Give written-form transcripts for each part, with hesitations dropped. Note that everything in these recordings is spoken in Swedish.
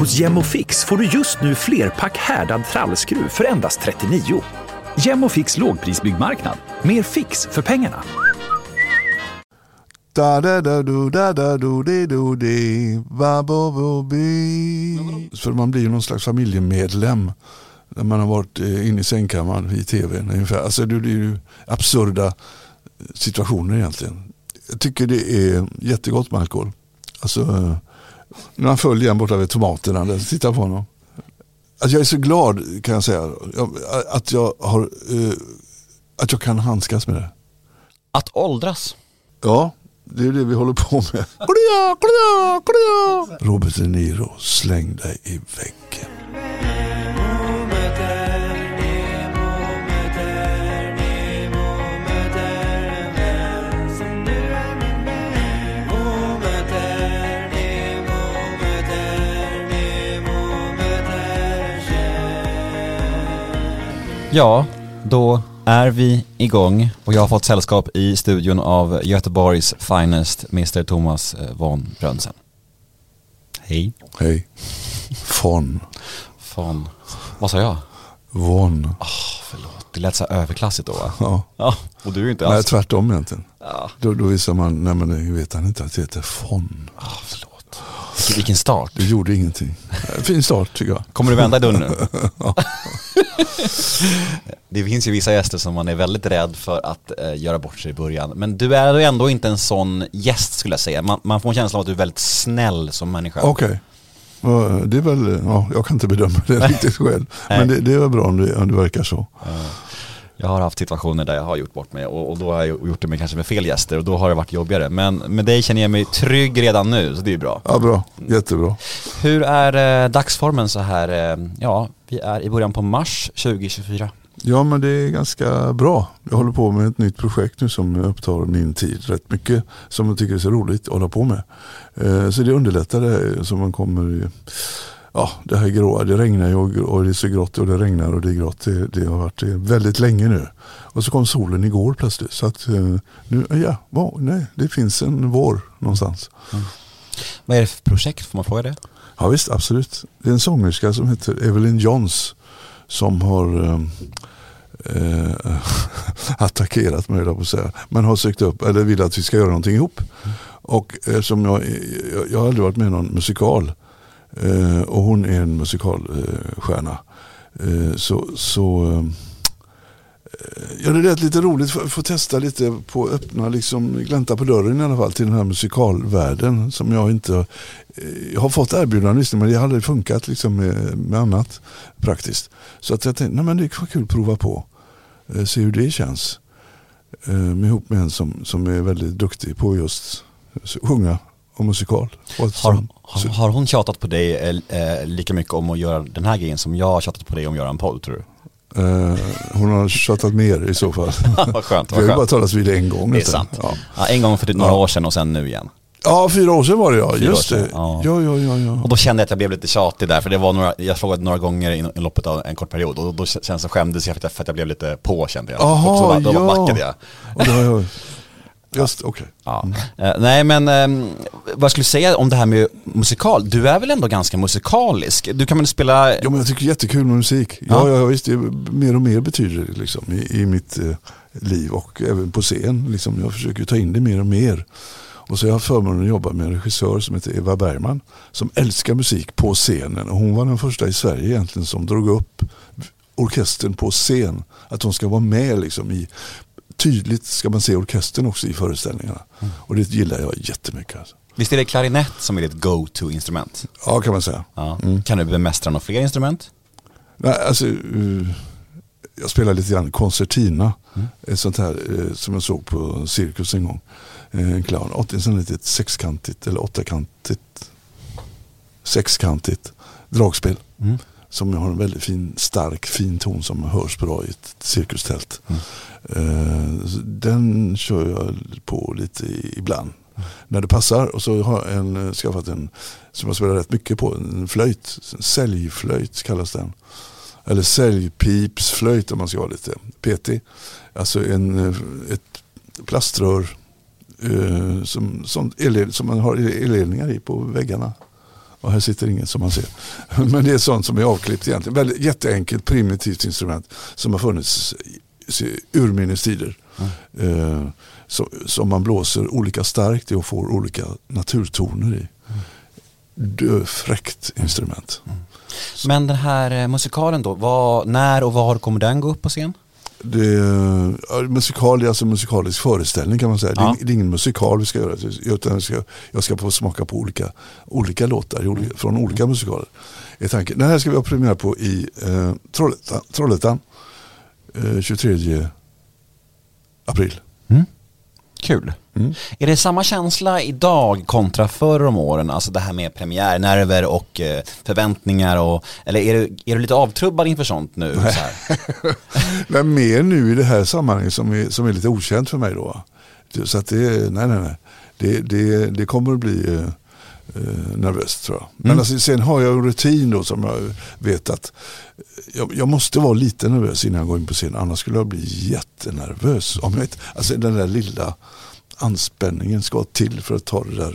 Hos Gemofix får du just nu flerpack härdad trallskruv för endast 39. Gemofix lågprisbyggmarknad. Mer fix för pengarna. För man blir ju någon slags familjemedlem när man har varit inne i sängkammaren i tv ungefär. Alltså det blir ju absurda situationer egentligen. Jag tycker det är jättegott med alkohol. Alltså när man följer en borta vid tomaterna där, titta på honom. Alltså jag är så glad kan jag säga att jag kan handskas med det. Att åldras. Ja, det är det vi håller på med. Robert De Niro, släng dig i väggen. Ja, då är vi igång och jag har fått sällskap i studion av Göteborgs finest, Mr. Thomas von Brönsen. Hej. Hej. Von. Vad sa jag? Von. Förlåt. Det lät så överklassigt då, va? Ja. Ja, och du är inte alls. Nej, tvärtom egentligen. Ja. Då visar man, nej men vet han inte att det heter von. Förlåt. Vilken start. Det gjorde ingenting. Fin start tycker jag. Kommer du vända i dörren nu? Ja. Det finns ju vissa gäster som man är väldigt rädd för att göra bort sig i början. Men du är ju ändå inte en sån gäst skulle jag säga. Man får en känsla av att du är väldigt snäll som människa. Okej. Det är väl, jag kan inte bedöma det riktigt själv. Men det är väl bra om det verkar så. Jag har haft situationer där jag har gjort bort mig och då har jag gjort det med kanske med fel gäster och då har det varit jobbigare. Men med dig känner jag mig trygg redan nu, så det är bra. Ja, bra. Jättebra. Hur är dagsformen så här? Ja, vi är i början på mars 2024. Ja, men det är ganska bra. Jag håller på med ett nytt projekt nu som upptar min tid rätt mycket, som jag tycker är så roligt att hålla på med. Så det underlättar det som man kommer i, det här gråa, det regnar ju och det är så grått och det regnar och det är grått. Det har varit väldigt länge nu. Och så kom solen igår plötsligt. Så att nu, det finns en vår någonstans. Mm. Vad är det för projekt, får man fråga det? Ja visst, absolut. Det är en sångerska som heter Evelyn Johns som har attackerat mig där på att säga. Men har sökt upp, eller vill att vi ska göra någonting ihop. Och som jag har aldrig varit med i någon musikal. Och hon är en musikalstjärna. Det är lite roligt att få testa lite på öppna, liksom glänta på dörren i alla fall till den här musikalvärlden som jag inte jag har fått erbjudanden men det har aldrig funkat liksom med annat praktiskt. Så att jag tänkte, men det var kul att prova på. Se hur det känns. Ihop med en som är väldigt duktig på just sjunga och musikal. Har hon tjatat på dig lika mycket om att göra den här grejen som jag har tjatat på dig om att göra en podd, tror du? Hon har tjatat mer i så fall. Vad skönt. Vi har ju bara talas vid en gång. Det är sant. Ja, en gång för några år sedan och sen nu igen. Ja, 4 år sedan var det, just det. Ja. Ja. Och då kände jag att jag blev lite tjatig där, för det var jag frågade några gånger i loppet av en kort period och då känns det skämdes jag för att jag blev lite på, kände jag. Aha, och då backade jag. Och då just, okej. Ja. Nej, men vad skulle du säga om det här med musikal? Du är väl ändå ganska musikalisk? Du kan väl spela... Ja, men jag tycker det är jättekul med musik. Ja, visst, det mer och mer betyder det liksom i mitt liv och även på scen. Liksom, jag försöker ta in det mer och mer. Och så har jag förmånen att jobba med en regissör som heter Eva Bergman som älskar musik på scenen. Och hon var den första i Sverige egentligen som drog upp orkestern på scen. Att de ska vara med liksom i... Tydligt ska man se orkestern också i föreställningarna. Och det gillar jag jättemycket. Alltså. Visst är det klarinett som är ditt go-to-instrument? Ja, kan man säga. Ja. Kan du bemästra några fler instrument? Nej, alltså, jag spelar lite grann koncertina. Ett sånt här som jag såg på cirkus en gång. En clown. Ett litet sexkantigt eller sexkantigt dragspel. Som har en väldigt fin ton som hörs bra i ett cirkustält. Den kör jag på lite ibland när det passar. Och så har jag skaffat en som jag spelar rätt mycket på, en flöjt, en säljflöjt kallas den, eller säljpipsflöjt om man ska vara lite petig. Alltså ett plaströr som man har elledningar i på väggarna. Och här sitter ingen som man ser. Men det är sånt som är avklippt egentligen. Väldigt jätteenkelt, primitivt instrument som har funnits i urminnes tider. Som man blåser olika starkt i och får olika naturtoner i. Fräckt instrument. Men den här musikalen då, när och var kommer den gå upp på scen? Det är musikalisk föreställning kan man säga. Ja. Det är ingen musikal vi ska göra, utan jag ska få smaka på olika låtar från olika musikaler. Den här ska vi ha premiär på i Trollhättan 23 april. Kul. Är det samma känsla idag kontra förr om åren? Alltså det här med premiärnerver och förväntningar eller är du lite avtrubbad inför sånt nu? Så här? Men mer nu i det här sammanhanget som är lite okänt för mig då. Så att nej. Det kommer att bli nervöst tror jag. Men alltså, sen har jag en rutin då som jag vet att jag måste vara lite nervös innan jag går in på scen. Annars skulle jag bli jättenervös. Alltså den där lilla anspänningen ska till för att ta det där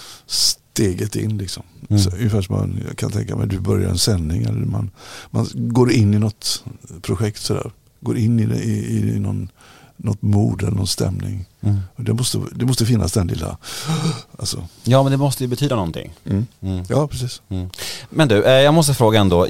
steget in liksom. Så, ungefär som jag kan tänka mig, du börjar en sändning eller man går in i något projekt sådär. Går in i något mod eller någon stämning. Och det måste finnas den lilla alltså. Ja, men det måste ju betyda någonting. Ja, precis. Men du, jag måste fråga ändå.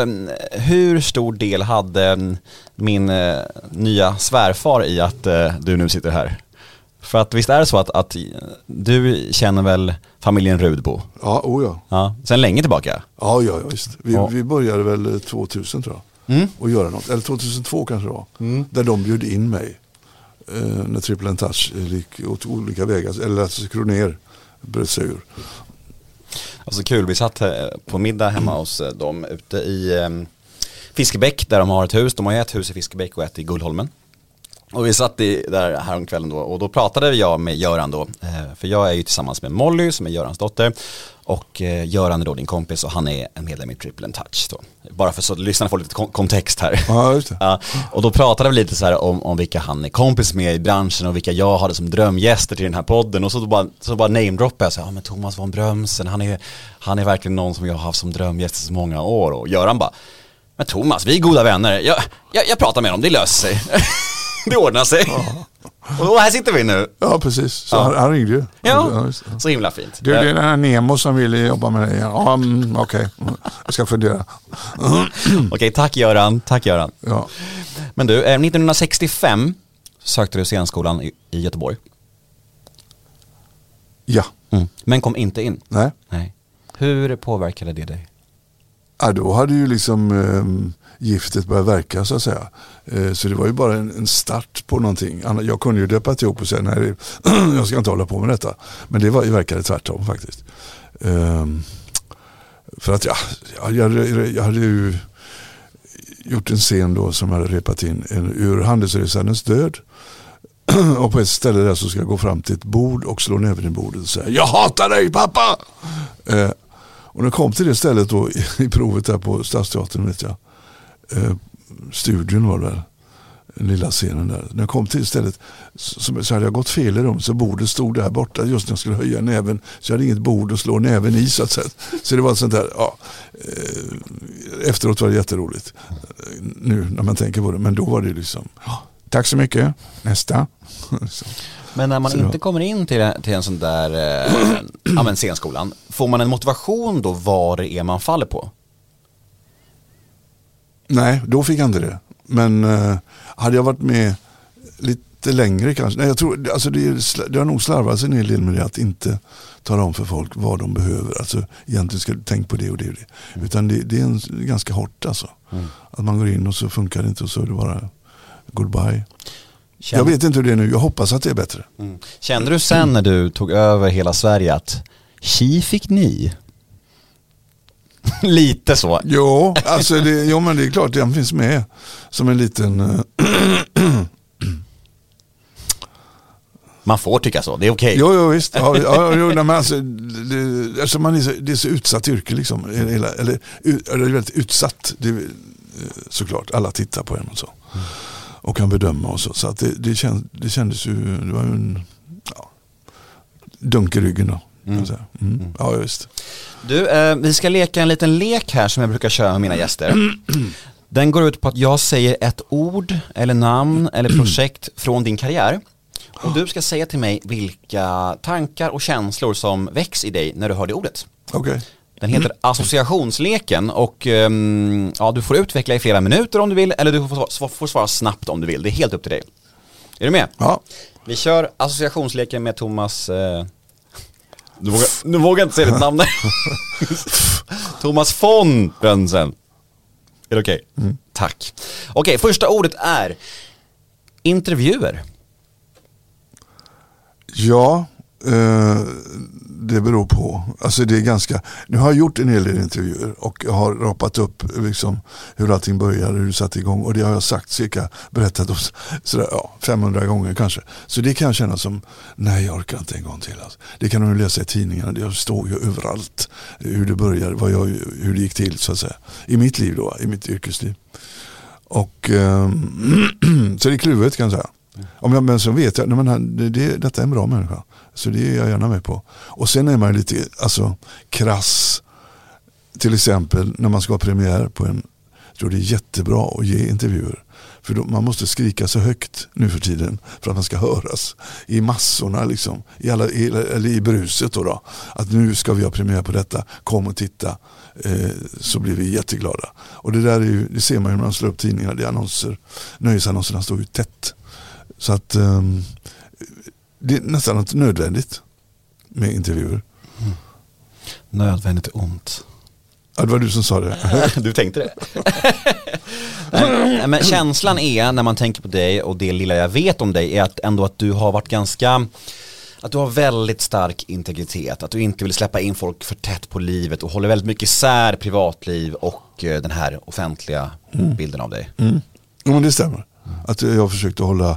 Hur stor del hade min nya svärfar i att du nu sitter här? För att visst är det så att du känner väl familjen Rudbo? Ja, ja. Sen länge tillbaka? Ja, visst. Vi började väl 2000 tror jag. Och göra något. Eller 2002 kanske det var. Där de bjöd in mig. När Triple Touch gick åt olika vägar. Eller att Kroner bröt sig ur. Alltså kul, vi satt på middag hemma hos dem ute i Fiskebäck där de har ett hus. De har ju ett hus i Fiskebäck och ett i Gullholmen. Och vi satt där häromkvällen då och då pratade jag med Göran då. För jag är ju tillsammans med Molly som är Görans dotter. Och Göran är då din kompis och han är en medlem i Triple Touch då. Bara för så att lyssnarna får lite kontext här. Ja, just det. Ja, och då pratade vi lite så här om vilka han är kompis med i branschen och vilka jag hade som drömgäster till den här podden. Och så bara namedroppade jag så här, men Thomas von Brömsen, han är verkligen någon som jag har haft som drömgäst i så många år. Och Göran bara, men Thomas, vi är goda vänner. Jag pratar med dem, det löser sig. Det ordnar sig. Ja. Och här sitter vi nu. Ja, precis. Så han ringde ju. Ja, så himla fint. Det är den här Nemo som vill jobba med dig. Ja, okej. Jag ska fundera. Okej, tack Göran. Ja. Men du, 1965 sökte du scenskolan i Göteborg. Ja. Men kom inte in. Nej. Hur påverkade det dig? Ja, då hade ju liksom giftet börjat verka så att säga. Så det var ju bara en start på någonting. Jag kunde ju döpa ihop och säga nej, jag ska inte hålla på med detta. Men det verkade tvärtom faktiskt. För att jag hade ju gjort en scen då som hade repat in ur Handelsresanens död. Och på ett ställe där så ska jag gå fram till ett bord och slå näven i bordet och säga jag hatar dig pappa! Och när jag kom till det stället då i provet där på Stadsteatern vet jag. Studion var där. Den lilla scenen där. När jag kom till stället så hade jag gått fel i rum så bordet stod där borta just när jag skulle höja näven. Så jag hade inget bord att slå näven i så att säga. Så det var sånt där, efteråt var det jätteroligt. Nu när man tänker på det. Men då var det liksom, tack så mycket, nästa. Så. Men när man inte kommer in till en sån där scenskolan, får man en motivation då vad det är man faller på? Nej, då fick jag inte det. Men hade jag varit med lite längre kanske. Nej, jag tror, alltså det har nog slarvats en hel del med det att inte tala om för folk vad de behöver. Alltså egentligen ska du tänka på det och det och det. Utan det är ganska hårt alltså. Att man går in och så funkar det inte och så är det bara goodbye. Jag vet inte hur det är nu. Jag hoppas att det är bättre. Kände du sen när du tog över hela Sverige att tji fick ni? Lite så. Jo, alltså men det är klart den finns med som en liten man får tycka så, det är okej. Jo, visst. Men alltså, det är så utsatt yrke liksom. Eller det är väldigt utsatt. Det är, såklart, alla tittar på en och så. Och kan bedöma och så att det kändes ju, det var ju en dunk i ryggen då. Kan jag säga. Ja, just. Du, vi ska leka en liten lek här som jag brukar köra med mina gäster. Den går ut på att jag säger ett ord eller namn eller projekt från din karriär. Och du ska säga till mig vilka tankar och känslor som väcks i dig när du hör det ordet. Okej. Den heter associationsleken och du får utveckla i flera minuter om du vill, eller du får svara snabbt om du vill. Det är helt upp till dig. Är du med? Ja. Vi kör associationsleken med Thomas... Nu vågar jag inte säga ditt namn. Thomas von Brönsen. Är det okej? Tack. Okej, första ordet är intervjuer. Ja, det beror på. Alltså det är ganska... Nu har jag gjort en hel del intervjuer och jag har rapat upp liksom hur allting började, hur det satt igång. Och det har jag sagt berättat om sådär, 500 gånger kanske. Så det kan jag känna som, nej jag orkar inte en gång till. Alltså. Det kan du läsa i tidningarna, det står ju överallt hur det började, hur det gick till så att säga. I mitt liv då, i mitt yrkesliv. Och så det är kluvet kan jag säga. Men så vet jag, detta är en bra människa. Så det är jag gärna med på. Och sen är man lite krass. Till exempel när man ska ha premiär på en... Jag tror det är jättebra att ge intervjuer. För man måste skrika så högt nu för tiden för att man ska höras i massorna liksom. Eller i bruset då. Att nu ska vi ha premiär på detta. Kom och titta. Så blir vi jätteglada. Och det där är ju, det ser man ju när man slår upp tidningarna. Det är annonser. Nöjesannonserna står ju tätt. Så att det är nästan något nödvändigt med intervjuer. Nödvändigt är ont. Ja, det var du som sa det. Du tänkte det. Men känslan är när man tänker på dig och det lilla jag vet om dig är att ändå att du har varit att du har väldigt stark integritet, att du inte vill släppa in folk för tätt på livet och håller väldigt mycket isär privatliv och den här offentliga bilden av dig. Ja, men det stämmer. Att jag har försökt att hålla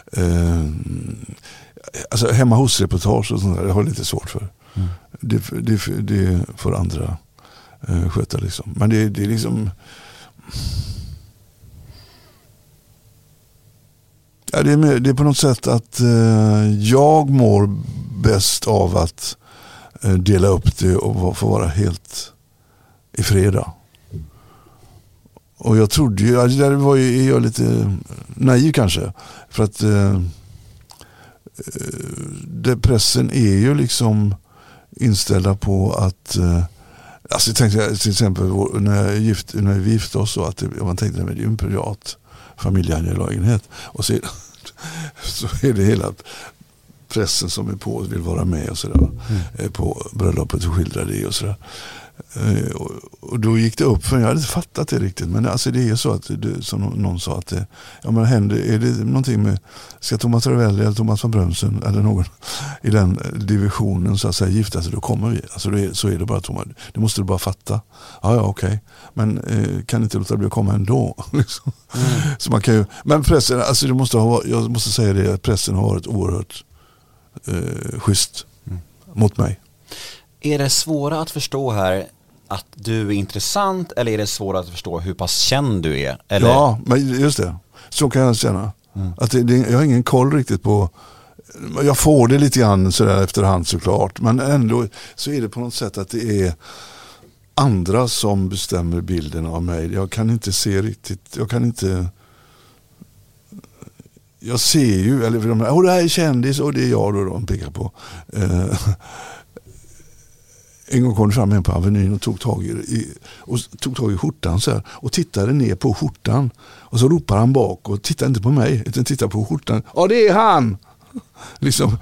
alltså hemma hos reportage och sånt där, det har lite svårt för. Det får andra sköta liksom. Men det är liksom det är på något sätt att jag mår bäst av att dela upp det och få vara helt i freda. Och jag trodde ju, där var ju jag lite naiv kanske, för att pressen är ju liksom inställda på att alltså jag tänkte till exempel när vi gifte oss så att man tänkte att det är ju en privat familjeangelägenhet och så är det hela pressen som är på och vill vara med och sådär på bröllopet och skildra det och sådär. Och då gick det upp för jag hade inte fattat det riktigt, men alltså det är så att som någon sa att är det någonting med, ska Thomas Ravelli eller Thomas von Brönsen eller någon i den divisionen så att säga gifta sig, då kommer vi, alltså så är det bara Thomas, det måste du bara fatta. Ja okej. Men kan inte låta bli att komma ändå liksom. Så man kan ju, men pressen, alltså jag måste säga det, att pressen har varit oerhört schysst mot mig. Är det svårare att förstå här att du är intressant eller är det svårare att förstå hur pass känd du är? Eller? Ja, men just det. Så kan jag känna. Att jag har ingen koll riktigt på... Jag får det lite grann sådär efterhand såklart. Men ändå så är det på något sätt att det är andra som bestämmer bilden av mig. Jag kan inte se riktigt... Jag ser ju... Eller det här är kändis och det är jag då de pekar på. En gång kom det fram en på Avenyn och tog tag i skjortan så här, och tittade ner på skjortan och så ropar han bak och tittar inte på mig utan tittar på skjortan. Ja, det är han! Liksom.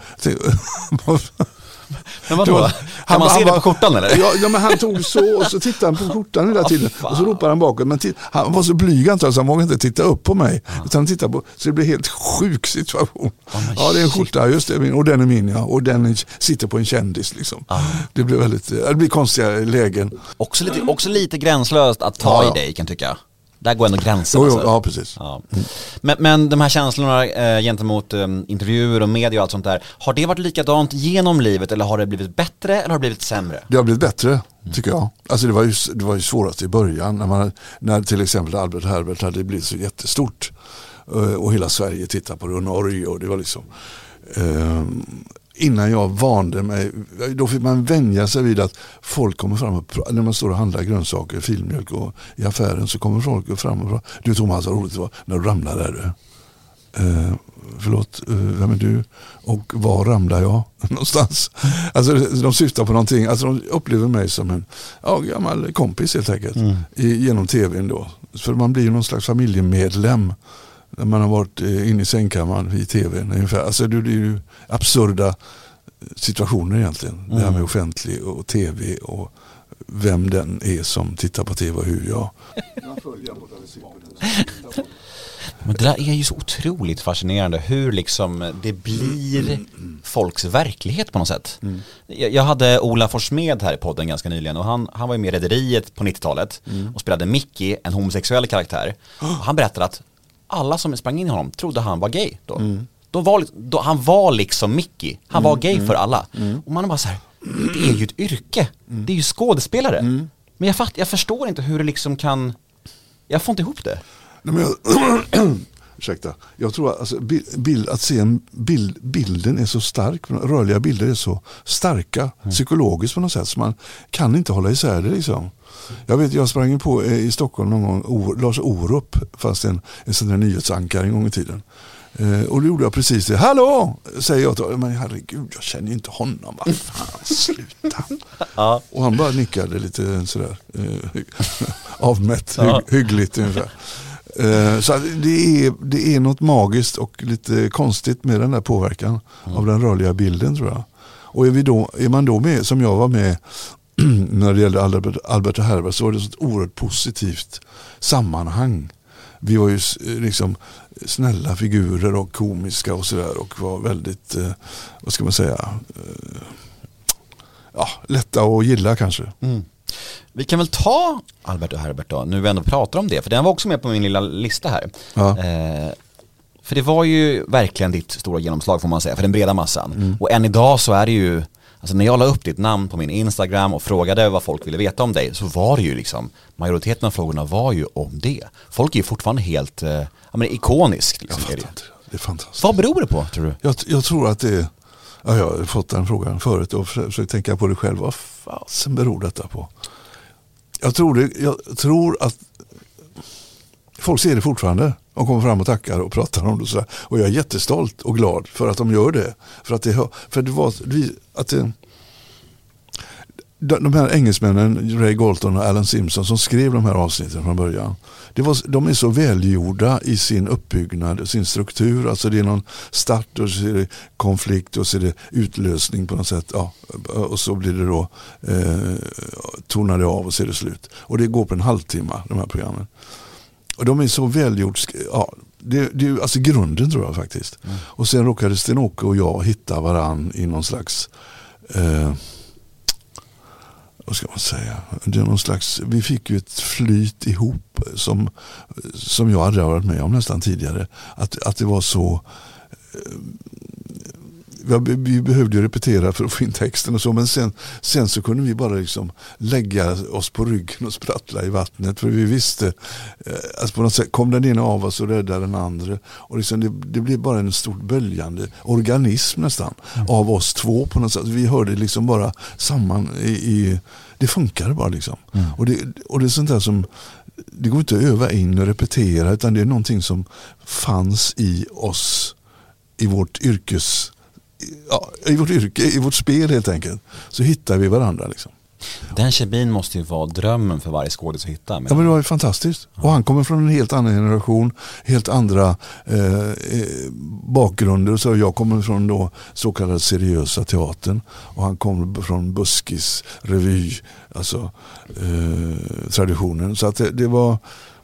Men vadå? Kan man se det på skjortan eller? Ja, men han tog så och så tittade han på skjortan hela tiden och så ropar han bakåt. Men han var så blyg så han vågade inte titta upp på mig utan han tittade på, så det blev helt sjuk situation. Ja, det är en skjorta, just det, och den är min, ja. Och den sitter på en kändis liksom. Det blir konstiga lägen. Också lite gränslöst att ta i dig kan tycka. Där går ändå gränsen. Ja, precis. Ja. Men de här känslorna gentemot intervjuer och media och allt sånt där, har det varit likadant genom livet eller har det blivit bättre eller har det blivit sämre? Det har blivit bättre, tycker jag. Alltså det var ju svårast i början när till exempel Albert Herbert hade blivit så jättestort och hela Sverige tittade på det och Norge och det var liksom innan jag vande mig, då fick man vänja sig vid att folk kommer fram och, när man står och handlar grönsaker, filmjölk och i affären så kommer folk fram och du Thomas, vad roligt det var när du ramlade där. Förlåt, vem är du? Och var ramlar jag någonstans? Alltså de syftar på någonting, alltså de upplever mig som en gammal kompis helt enkelt genom tvn då. För man blir ju någon slags familjemedlem när man har varit inne i sängkammaren i tvn ungefär. Alltså det är ju absurda situationer egentligen. Det här med offentlig och tv och vem den är som tittar på tv och hur jag följer. Men det där är ju så otroligt fascinerande hur liksom det blir folks verklighet på något sätt. Jag hade Ola Forssmed här i podden ganska nyligen och han var ju med i Rederiet på 90-talet och spelade Mickey, en homosexuell karaktär. Och han berättade att alla som sprang in i honom trodde han var gay då. Han var liksom Mickey. Han var gay för alla. Och man är bara så här, det är ju ett yrke. Det är ju skådespelare. Men jag förstår inte hur det liksom kan... Jag får inte ihop det. Nej, men ursäkta. Jag tror att alltså, att se en bilden är så stark, rörliga bilder är så starka psykologiskt på något sätt så man kan inte hålla isär det liksom. Jag sprang på i Stockholm någon gång, Lars Orup fanns en sån där nyhetsankare en gång i tiden. Och då gjorde jag precis det. Hallå! Säger jag då. Men herregud, jag känner ju inte honom. Vad fan, sluta. Ja. Och han bara nickade lite sådär avmätt, hyggligt ungefär. Så det är något magiskt och lite konstigt med den där påverkan av den rörliga bilden tror jag. Och är man då med, som jag var med när det gällde Albert och Herbert, så var det ett oerhört positivt sammanhang. Vi var ju liksom snälla figurer och komiska och sådär och var väldigt, vad ska man säga, lätta att gilla kanske. Vi kan väl ta Albert och Herbert då, nu vi ändå pratar om det, för den var också med på min lilla lista här. För det var ju verkligen ditt stora genomslag får man säga, för den breda massan. Och än idag så är det ju, alltså när jag la upp ditt namn på min Instagram och frågade vad folk ville veta om dig, så var det ju liksom, majoriteten av frågorna var ju om det. Folk är ju fortfarande helt ikoniskt. Liksom, det är fantastiskt. Vad beror det på, tror du? Jag tror att det är, jag har fått den frågan förut och försökt tänka på det själv. Vad fasen beror detta på? Jag tror att folk ser det fortfarande. De kommer fram och tackar och pratar om det och sådär. Och jag är jättestolt och glad för att de gör det. De här engelsmännen, Ray Galton och Alan Simpson, som skrev de här avsnitten från början. De är så välgjorda i sin uppbyggnad och sin struktur. Alltså det är någon start och så är det konflikt och så är det utlösning på något sätt. Ja, och så blir det då tonar det av och så är det slut. Och det går på en halvtimme, de här programmen. Och de är så välgjort. Ja, det är alltså grunden tror jag faktiskt. Och sen råkade Sten-Åke och jag hitta varann i någon slags... vad ska man säga? Det är någon slags, vi fick ju ett flyt ihop som jag hade varit med om nästan tidigare. Att det var så... Vi behövde ju repetera för att få in texten och så, men sen så kunde vi bara liksom lägga oss på ryggen och sprattla i vattnet, för vi visste alltså på något sätt kom den ena av oss och räddade den andra, och liksom det blev bara en stort böljande organism nästan av oss två på något sätt. Vi hörde liksom bara samman det funkade bara liksom. Och det är sånt där som det går inte att öva in och repetera, utan det är någonting som fanns i oss i vårt yrke, i vårt spel helt enkelt, så hittar vi varandra liksom. Den kemin måste ju vara drömmen för varje skådis att hitta. Ja, men det var ju fantastiskt. Och han kommer från en helt annan generation, helt andra bakgrunder, så jag kommer från då så kallad seriösa teatern och han kommer från buskis, revy, alltså traditionen, så att det var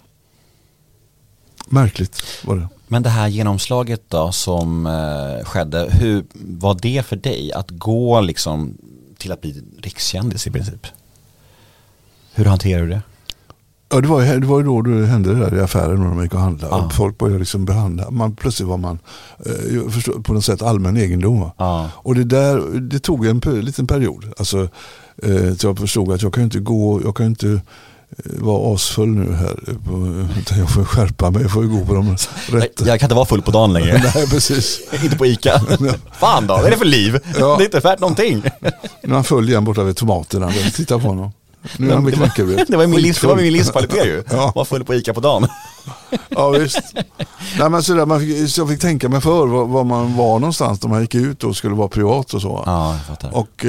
märkligt var det. Men det här genomslaget då som skedde, hur var det för dig att gå liksom till att bli rikskändis i princip? Hur hanterar du det? Ja, det var ju då det hände det där i affären när de gick och handlade. Och folk började liksom behandla. Plötsligt var man på något sätt allmän egendom. Och det tog en liten period. Alltså, så jag förstod att jag kan inte vara asfull nu här. Jag får skärpa mig, jag får gå på de rätta. Jag kan inte vara full på dagen längre. Nej, precis. Inte på Ica. Fan då, vad är det för liv? Ja. Det är inte värt någonting. Nu är han full igen borta vid tomaterna. Titta på honom. Nu är han med knäckebröd. Det var min livskvalitet ju. Ja. Var full på Ica på dagen. Ja, visst. Nej, men jag fick tänka mig för var man var någonstans när man gick ut och skulle vara privat och så. Ja, jag fattar. Och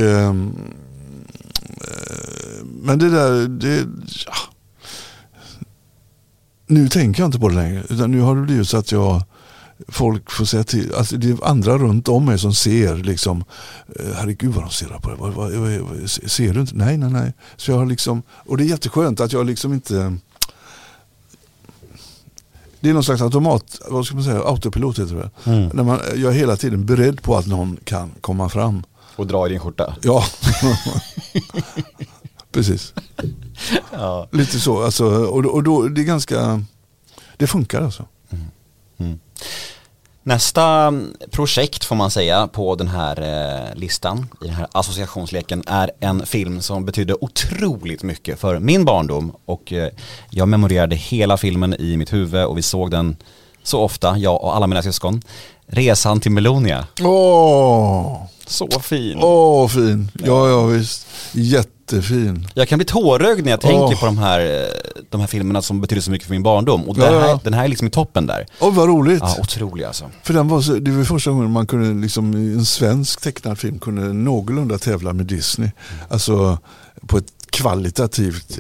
men det där nu tänker jag inte på det längre, utan nu har det blivit så att folk får säga till, alltså det är andra runt om mig som ser liksom, herregud vad de ser på det, ser du inte? Nej. Så jag har liksom, och det är jätteskönt att jag liksom inte, det är någon slags autopilot heter det. När jag är hela tiden beredd på att någon kan komma fram. Och dra i din skjorta. Ja. Precis. Ja. Lite så, alltså, och då det är ganska, det funkar alltså. Nästa projekt får man säga på den här listan, i den här associationsleken, är en film som betyder otroligt mycket för min barndom, och jag memorerade hela filmen i mitt huvud och vi såg den så ofta, jag och alla mina syskon. Resan till Melonia. Så fin. Fin. Ja, visst. Jättefin. Jag kan bli tårögd när jag tänker på de här filmerna som betyder så mycket för min barndom. Och den här är liksom i toppen där. Vad roligt. Ja, otrolig alltså. För det var första gången man kunde liksom, i en svensk tecknad film kunde någorlunda tävla med Disney. Alltså på ett kvalitativt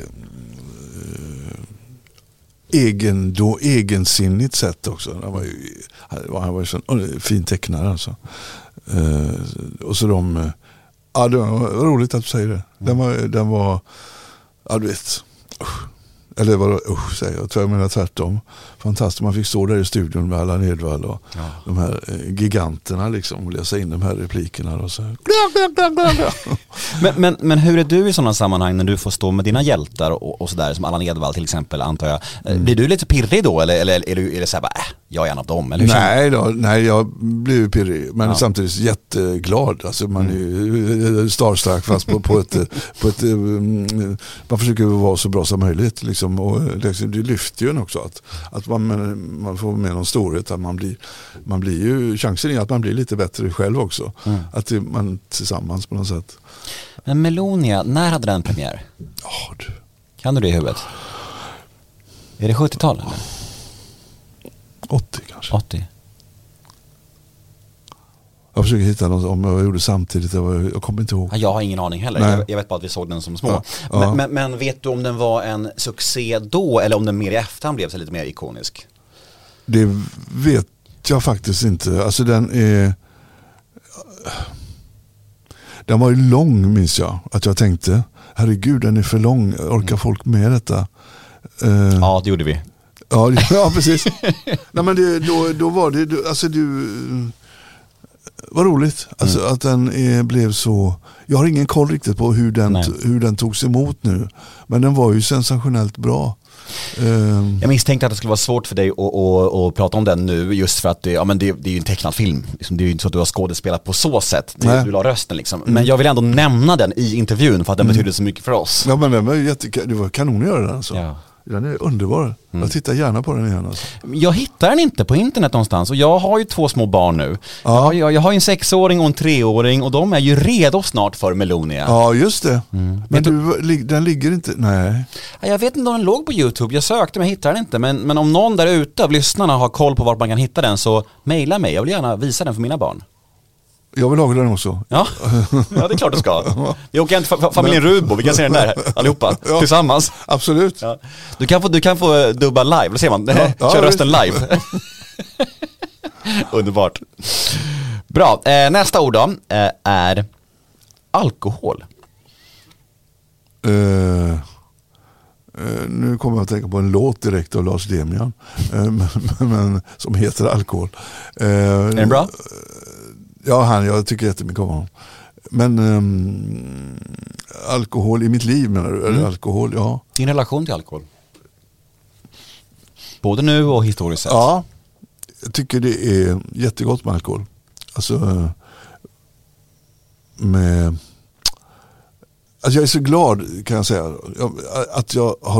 egensinnigt sätt också. Han var ju så fin tecknare alltså. Och så det var roligt att du säger det. Den var du vet. Eller var det säger jag. Jag menar tvärtom. Fantastiskt, man fick stå där i studion med Allan Edwall och de här giganterna liksom, och läsa in de här replikerna och så. Men hur är du i sådana sammanhang när du får stå med dina hjältar och sådär, som Allan Edwall till exempel, antar jag. Blir du lite pirrig då eller är det så här bara, jag är en av dem? Eller nej, jag blir pirrig, men samtidigt jätteglad. Alltså man är ju starstruck fast på ett man försöker vara så bra som möjligt liksom, och det lyfter ju en också att man får med någon storhet, att man blir ju, chansen är att man blir lite bättre själv också. Att man tillsammans på något sätt. Men Melonia, när hade den premiär? Kan du det i huvudet? Är det 70-tal eller? 80 kanske. 80. Jag försöker hitta något om jag gjorde samtidigt. Jag kommer inte ihåg. Jag har ingen aning heller. Jag vet bara att vi såg den som små. Ja. Men vet du om den var en succé då eller om den mer i efterhand blev så lite mer ikonisk? Det vet jag faktiskt inte. Alltså den var ju lång, minns jag. Att jag tänkte, herregud, den är för lång. Orkar folk med detta? Ja, det gjorde vi. Ja, precis. Nej, men då var det, alltså vad roligt. Alltså att den blev så, jag har ingen koll riktigt på hur den togs emot nu. Men den var ju sensationellt bra. Jag misstänkte att det skulle vara svårt för dig att prata om den nu, just för att det är ju en tecknad film. Det är ju inte så att du har skådespelat på så sätt. Du la rösten liksom. Men jag vill ändå nämna den i intervjun för att den betyder så mycket för oss. Ja, men det var kanon att göra den alltså. Ja. Den är underbar. Jag tittar gärna på den igen alltså. Jag hittar den inte på internet någonstans. Och jag har ju 2 små barn nu. Ja. Jag har ju en 6-åring och en 3-åring. Och de är ju redo snart för Melonia. Ja, just det. Men den ligger inte. Nej. Jag vet inte om den låg på YouTube. Jag sökte men jag hittade den inte. Men om någon där ute av lyssnarna har koll på vart man kan hitta den, så mejla mig. Jag vill gärna visa den för mina barn. Jag vill ha den också. Ja, det är klart du ska. Vi åker inte familjen Rudbo, vi kan se den där allihopa tillsammans. Absolut. Ja. Du kan få dubba live, då ser man. Kör rösten live. Underbart. Bra, nästa ord då är alkohol. Nu kommer jag att tänka på en låt direkt av Lars Demian men som heter Alkohol. Är den bra? Ja, jag tycker jättemycket om honom. Men alkohol i mitt liv, menar du? Eller alkohol, ja. Din relation till alkohol? Både nu och historiskt sett. Ja, jag tycker det är jättegott med alkohol. Alltså Alltså jag är så glad, kan jag säga, att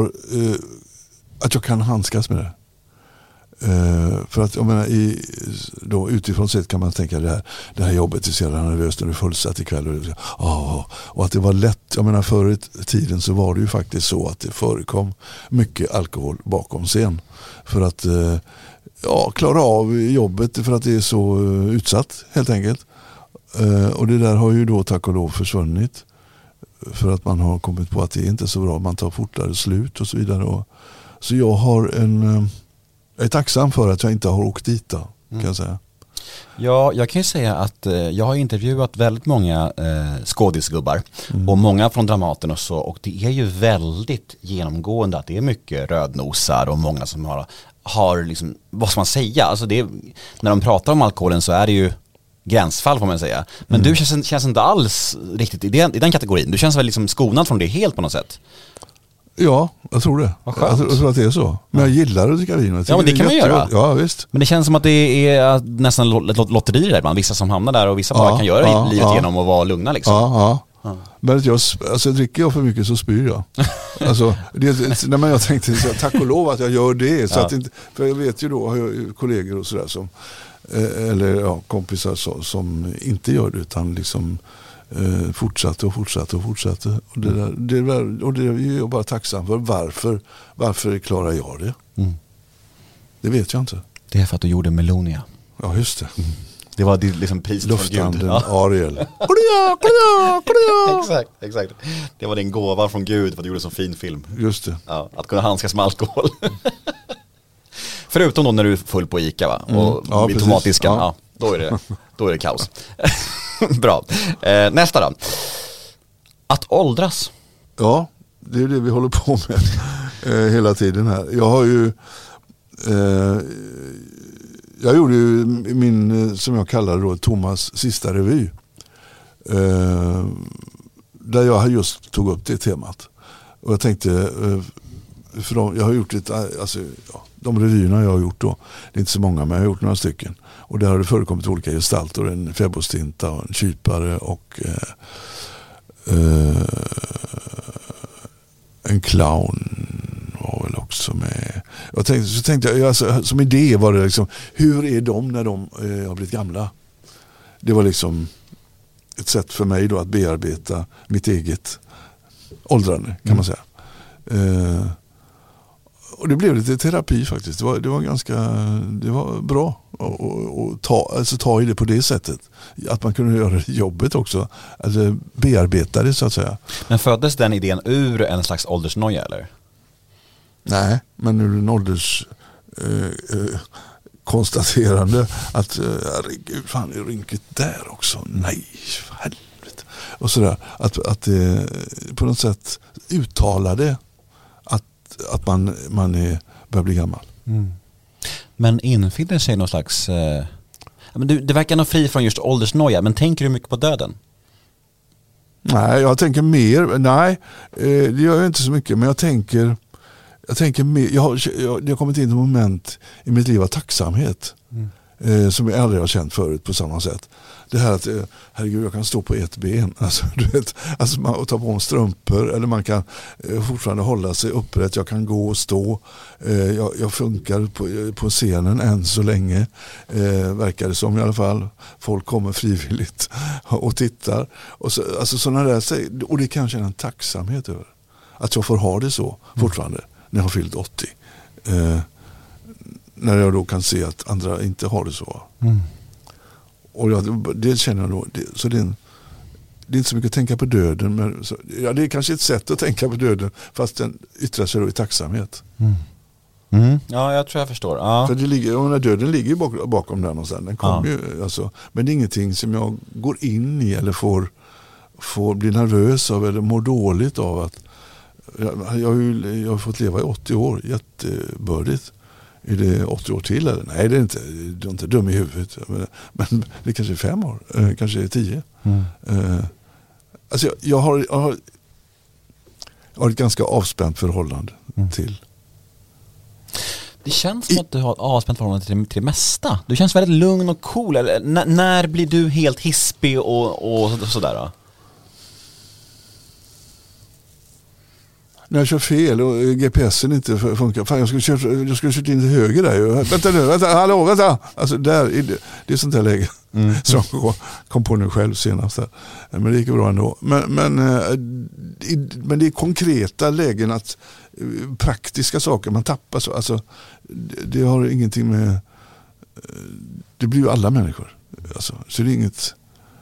jag kan handskas med det. För att jag menar, utifrån sett kan man tänka det här jobbet är så jävla nervöst när du är fullsatt ikväll och att det var lätt. Jag menar, förr i tiden så var det ju faktiskt så att det förekom mycket alkohol bakom scen för att klara av jobbet, för att det är så utsatt helt enkelt. Och det där har ju då tack och lov försvunnit för att man har kommit på att det är inte så bra, man tar fortare slut och så vidare. Så jag är tacksam för att jag inte har åkt dit då, kan jag säga. Ja, jag kan ju säga att jag har intervjuat väldigt många skådisgubbar och många från Dramaten och så, och det är ju väldigt genomgående att det är mycket rödnosar och många som har liksom, vad ska man säga, alltså när de pratar om alkoholen så är det ju gränsfall får man säga. Men du känns inte alls riktigt i den kategorin. Du känns väl liksom skonad från det helt på något sätt. Ja, jag tror det. Jag tror att det är så. Men jag gillar att dricka vin. Ja, men det kan man göra. Ja, visst. Men det känns som att det är nästan lotteri där ibland. Vissa som hamnar där och vissa bara kan göra livet genom att vara lugna liksom. Ja. Men dricker jag för mycket så spyr jag. Alltså, jag tänkte tack och lov att jag gör det. Så att inte, för jag vet ju då, har jag kollegor och sådär som kompisar som inte gör det utan liksom fortsatte. Och det är jag bara tacksam för. Varför klarar jag det? Det vet jag inte. Det är för att du gjorde Melonia. Ja, just det. Det var liksom priset från Gud. Ariel. Exakt. Det var din gåva från Gud för att du gjorde en så fin film. Just det. Ja, att kunna handskas med alkohol. Förutom då när du är full på Ica va? Och vid tomatdisken, då är det kaos. Bra. Nästa då. Att åldras. Ja, det är det vi håller på med hela tiden här. Jag har ju jag gjorde ju min, som jag kallar då, Thomas sista revy. Där jag just tog upp det temat. Och jag tänkte, jag har gjort de revyerna jag har gjort då, det är inte så många men jag har gjort några stycken. Och där har det förekommit olika gestalter, en fäbodstinta och en kypare och en clown var väl också med. Så tänkte jag, som idé var det liksom, hur är de när de har blivit gamla? Det var liksom ett sätt för mig då att bearbeta mitt eget åldrande, kan man säga. Och det blev lite terapi faktiskt. Det var bra att ta i det på det sättet. Att man kunde göra jobbet också. Alltså bearbeta det så att säga. Men föddes den idén ur en slags åldersnoja eller? Nej, men ur en ålders konstaterande att herregud, fan är rynket där också? Nej, helvete. Och sådär. Att på något sätt uttalade att man börjar bli gammal. Men infinner sig någon slags men det verkar nog fri från just åldersnoja, men tänker du mycket på döden? Nej, jag tänker mer. Nej, det gör jag inte så mycket, men jag tänker mer. Jag har kommit in i ett moment i mitt liv av tacksamhet som jag aldrig har känt förut på samma sätt. Det här att, herregud, jag kan stå på ett ben. Alltså, du vet, man tar på strumpor eller man kan fortfarande hålla sig upprätt. Jag kan gå och stå. Jag funkar på scenen än så länge. Verkar det som i alla fall. Folk kommer frivilligt och tittar. Och så, alltså sådana där, och det kan jag känna en tacksamhet över. Att jag får ha det så fortfarande när jag har fyllt 80. När jag då kan se att andra inte har det så. Och det känner jag då. Så det är inte så mycket att tänka på döden. Men det är kanske ett sätt att tänka på döden. Fast den yttrar sig då i tacksamhet. Ja, jag tror jag förstår. Ja. För döden ligger ju bakom där någonstans. Den kommer ju, alltså, men det är ingenting som jag går in i eller får bli nervös av eller mår dåligt av. Att jag har fått leva i 80 år. Jättebördigt. Är det 80 år till eller? Nej, det är inte. Du är inte dum i huvudet. Men det kanske är 5 år. Kanske är 10. Alltså jag har ett ganska avspänt förhållande till. Det känns som att du har ett avspänt förhållande till det mesta. Du känns väldigt lugn och cool. Eller, när blir du helt hispig och sådär då? när jag kör fel och GPSen inte funkar. Fan, jag skulle kört in till höger där. Vänta, hallå. Alltså där, det är sånt där läge. Som jag kom på nu själv senast. Men det gick bra ändå. Men det är konkreta lägen, att praktiska saker man tappar så. Alltså, det har ingenting med... Det blir ju alla människor. Alltså, så det är inget...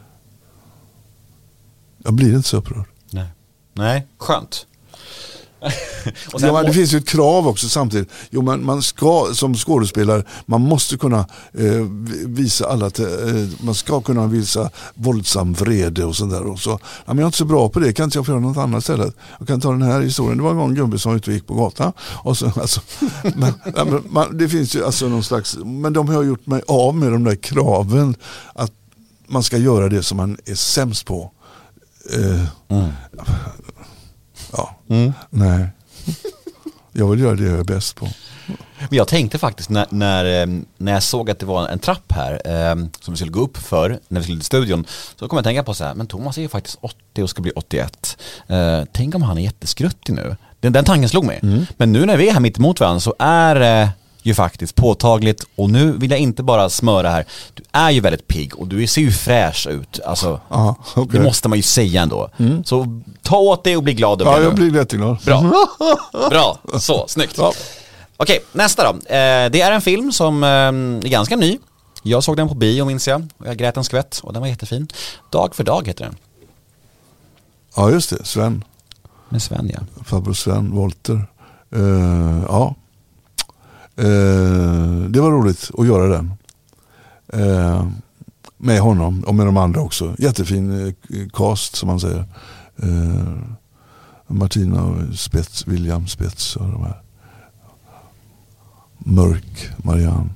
Jag blir inte så upprörd. Nej, skönt. Och sen, det finns ju ett krav också samtidigt. Jo, man ska som skådespelare, man måste kunna visa man ska kunna visa våldsam vrede och sådär. Och så, men jag är inte så bra på det, kan inte jag få göra något annat stället? Jag kan ta den här historien. Det var en gång en gubbe som ute och gick på gatan. Och så, alltså, det finns ju alltså någon slags, men de har gjort mig av med de där kraven att man ska göra det som man är sämst på. Nej. Jag vill göra det jag är bäst på. Men jag tänkte faktiskt när jag såg att det var en trapp här som vi skulle gå upp för när vi skulle till studion, så kom jag att tänka på så här, men Thomas är ju faktiskt 80 och ska bli 81. Tänk om han är jätteskruttig nu. Den tanken slog mig. Men nu när vi är här mitt emot varandra så är ju faktiskt påtagligt, och nu vill jag inte bara smöra här, du är ju väldigt pigg och du ser ju fräsch ut, alltså, det måste man ju säga ändå. Så ta åt det och bli glad. Ja, jag blir jätteglad. Bra, så, snyggt. Ja. Okej, nästa då. Det är en film som är ganska ny. Jag såg den på bio, minns jag, och jag grät en skvätt och den var jättefin. Dag för dag heter den. Ja, just det, Sven. Med Sven, ja. Farbror Sven Wollter. Ja. Det var roligt att göra den med honom och med de andra också. Jättefin cast som man säger. Martina Spets, William Spets och de här. Mörk, Marianne.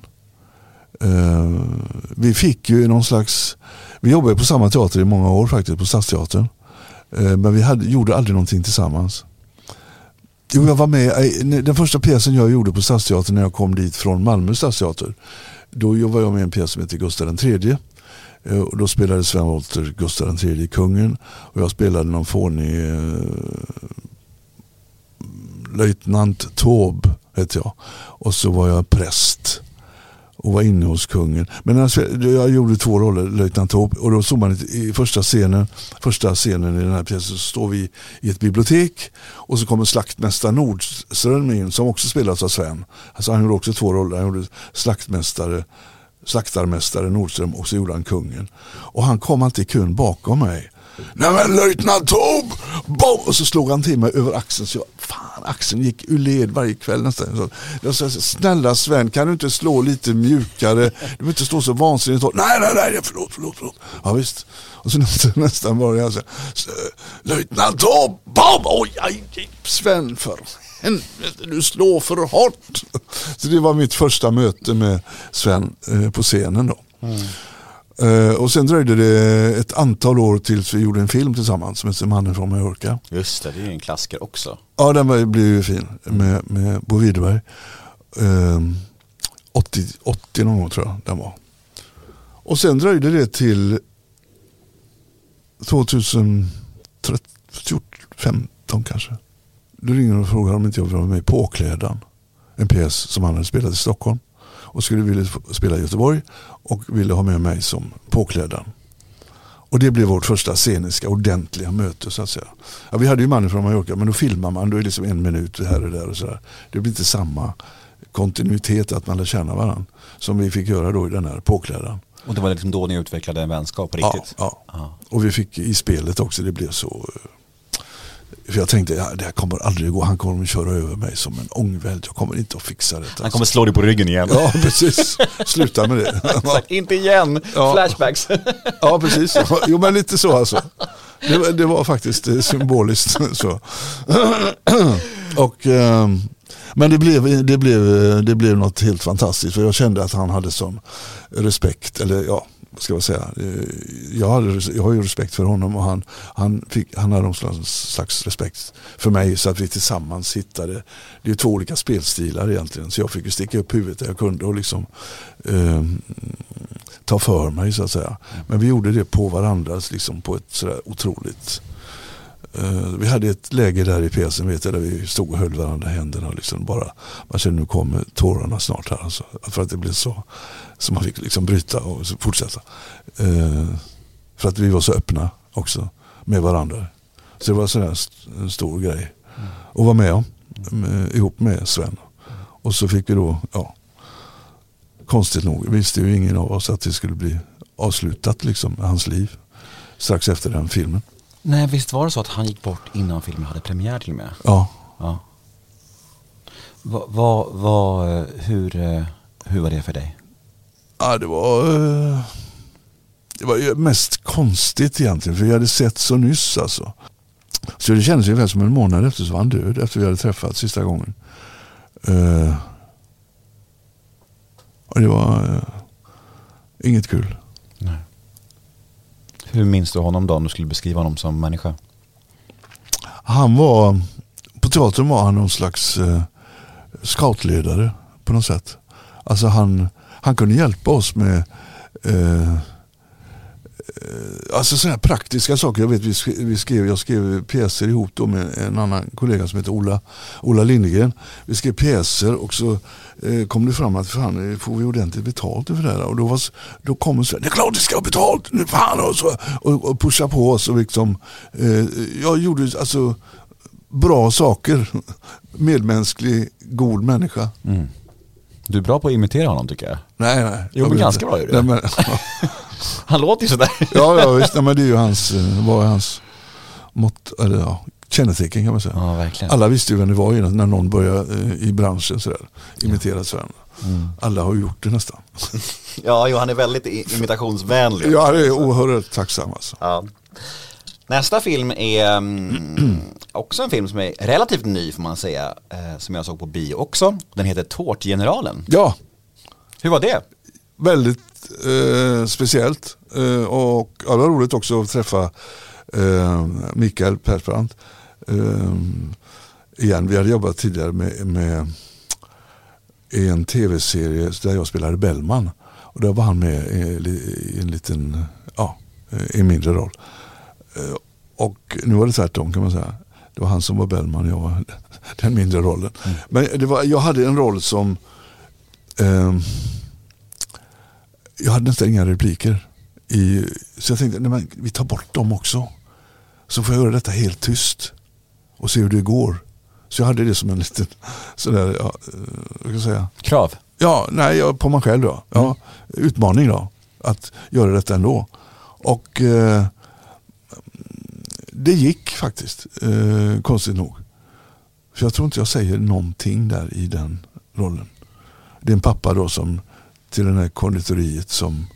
Vi fick ju någon slags, vi jobbade på samma teater i många år faktiskt, på Stadsteatern. Men vi gjorde aldrig någonting tillsammans. Jo, jag var med, den första pjäsen jag gjorde på Stadsteatern när jag kom dit från Malmö Stadsteater, då jobbade jag med en pjäs som heter Gustav III. Och då spelade Sven Wollter Gustav III, kungen, och jag spelade någon fånig löjtnant Taube heter jag, och så var jag präst och var inne hos kungen. Men jag gjorde 2 roller, löjtnant Taube, och då såg man i första scenen i den här pjäsen, så står vi i ett bibliotek och så kommer slaktmästare Nordström in, som också spelas av Sven. Alltså han gjorde också 2 roller, han gjorde slaktarmästare Nordström, och så gjorde han kungen. Och han kom alltid i kön bakom mig. Nej men löjtnant Taube! Och så slog han till mig över axeln, så axeln gick ur led varje kväll nästan. Så jag sa, snälla Sven, kan du inte slå lite mjukare? Du behöver inte stå så vansinnigt hårt. Nej, förlåt. Ja visst. Och så nästan var jag så löjtnant Taube! Oj, Sven, för helvete, du slår för hårt. Så det var mitt första möte med Sven på scenen då. Och sen dröjde det ett antal år tills vi gjorde en film tillsammans som heter Mannen från Mallorca. Just det, det är ju en klassiker också. Ja, den blev ju fin med Bo Widerberg. 80 någon gång tror jag den var. Och sen dröjde det till 2015 kanske. Då ringde och frågade om inte jag ville vara med i Påklädan. En pjäs som han hade spelat i Stockholm. Och skulle vilja spela i Göteborg och ville ha med mig som påklädaren. Och det blev vårt första sceniska ordentliga möte så att säga. Ja, vi hade ju Mannen från Mallorca, men då filmar man, då är det liksom 1 minut här och där och sådär. Det blir inte samma kontinuitet att man lär känna varandra som vi fick göra då i den här påklädaren. Och det var liksom då ni utvecklade en vänskap på riktigt? Ja. Och vi fick i spelet också, det blev så... För jag tänkte, det här kommer aldrig gå. Han kommer att köra över mig som en ångväld. Jag kommer inte att fixa det. Han kommer slå dig på ryggen igen. Ja, precis. Sluta med det. Inte igen. Ja. Flashbacks. Ja, precis. Jo, men lite så alltså. Det var faktiskt symboliskt så. Och... Men det blev något helt fantastiskt, för jag kände att han hade sån respekt, eller ja, ska jag säga, jag har ju respekt för honom, och han hade någon slags respekt för mig, så att vi tillsammans hittade, det är 2 olika spelstilar egentligen, så jag fick ju sticka upp huvudet där jag kunde och liksom ta för mig så att säga, men vi gjorde det på varandras liksom på ett sådär otroligt Vi hade ett läge där i pjäsen, vet jag, där vi stod och höll varandra i händerna och liksom bara, man kände nu kommer tårarna snart här alltså, för att det blev så man fick liksom bryta och fortsätta. För att vi var så öppna också med varandra. Så det var sådär en stor grej att vara med om, ihop med Sven. Och så fick vi då, konstigt nog, visste ju ingen av oss att det skulle bli avslutat liksom, hans liv strax efter den filmen. Nej, visst var det så att han gick bort innan filmen hade premiär till och med? Ja. Hur var det för dig? Ja, det var ju mest konstigt egentligen, för vi hade sett så nyss alltså. Så det kändes ju väl som en månad efter så var han död, efter vi hade träffat sista gången. Och det var inget kul. Nej. Hur minns du honom då, om du skulle beskriva honom som människa? Han var, på teatern var han någon slags scoutledare på något sätt. Alltså han kunde hjälpa oss med alltså sådana här praktiska saker. Jag vet, jag skrev pjäser ihop då med en annan kollega som heter Ola Lindegren. Vi skrev pjäser och så kom det fram att fan, får vi ordentligt betalt för det här. Och då kom det så här, det är klart det ska ha betalt nu fan, och pusha på oss och liksom jag gjorde alltså bra saker, medmänsklig, god människa. Mm. Du är bra på att imitera honom tycker jag. Nej. Jo, men ganska bra är det. Nej, han låter ju sådär. Ja, visst. Nej, men det är ju hans mått, eller kännetecken kan man säga. Ja, verkligen. Alla visste ju vem det var innan, när någon började i branschen sådär, imitera Sven. Mm. Alla har ju gjort det nästan. Ja, han är väldigt imitationsvänlig. Ja, det är oerhört tacksam alltså. Ja. Nästa film är också en film som är relativt ny får man säga, som jag såg på bio också. Den heter Tårtgeneralen. Ja. Hur var det? Väldigt speciellt och det var roligt också att träffa Mikael Persbrandt igen. Vi hade jobbat tidigare med en tv-serie där jag spelade Bellman och där var han med i en liten i en mindre roll. Och nu var det tvärtom kan man säga. Det var han som var Bellman, jag var den mindre rollen. Mm. Men jag hade en roll som jag hade nästan inga repliker så jag tänkte, nej, men vi tar bort dem också. Så får jag göra detta helt tyst och se hur det går. Så jag hade det som en liten sådär, vad ska jag säga? Krav? Ja, nej, på mig själv då. Ja, utmaning då. Att göra detta ändå. Och det gick faktiskt, konstigt nog. För jag tror inte jag säger någonting där i den rollen. Det är en pappa då som till den här konditoriet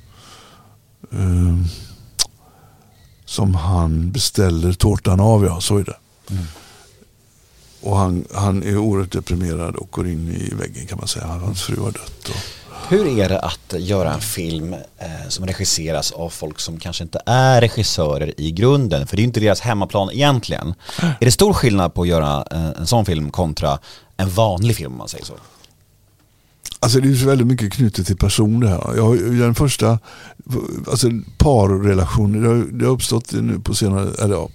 som han beställer tårtan av, så är det. Mm. Och han är oerhört deprimerad och går in i väggen kan man säga. Hans fru har dött. Hur är det att göra en film som regisseras av folk som kanske inte är regissörer i grunden? För det är ju inte deras hemmaplan egentligen. Är det stor skillnad på att göra en sån film kontra en vanlig film om man säger så? Alltså det är ju väldigt mycket knutet till person det här. Den första parrelationer det har uppstått nu på senare, eller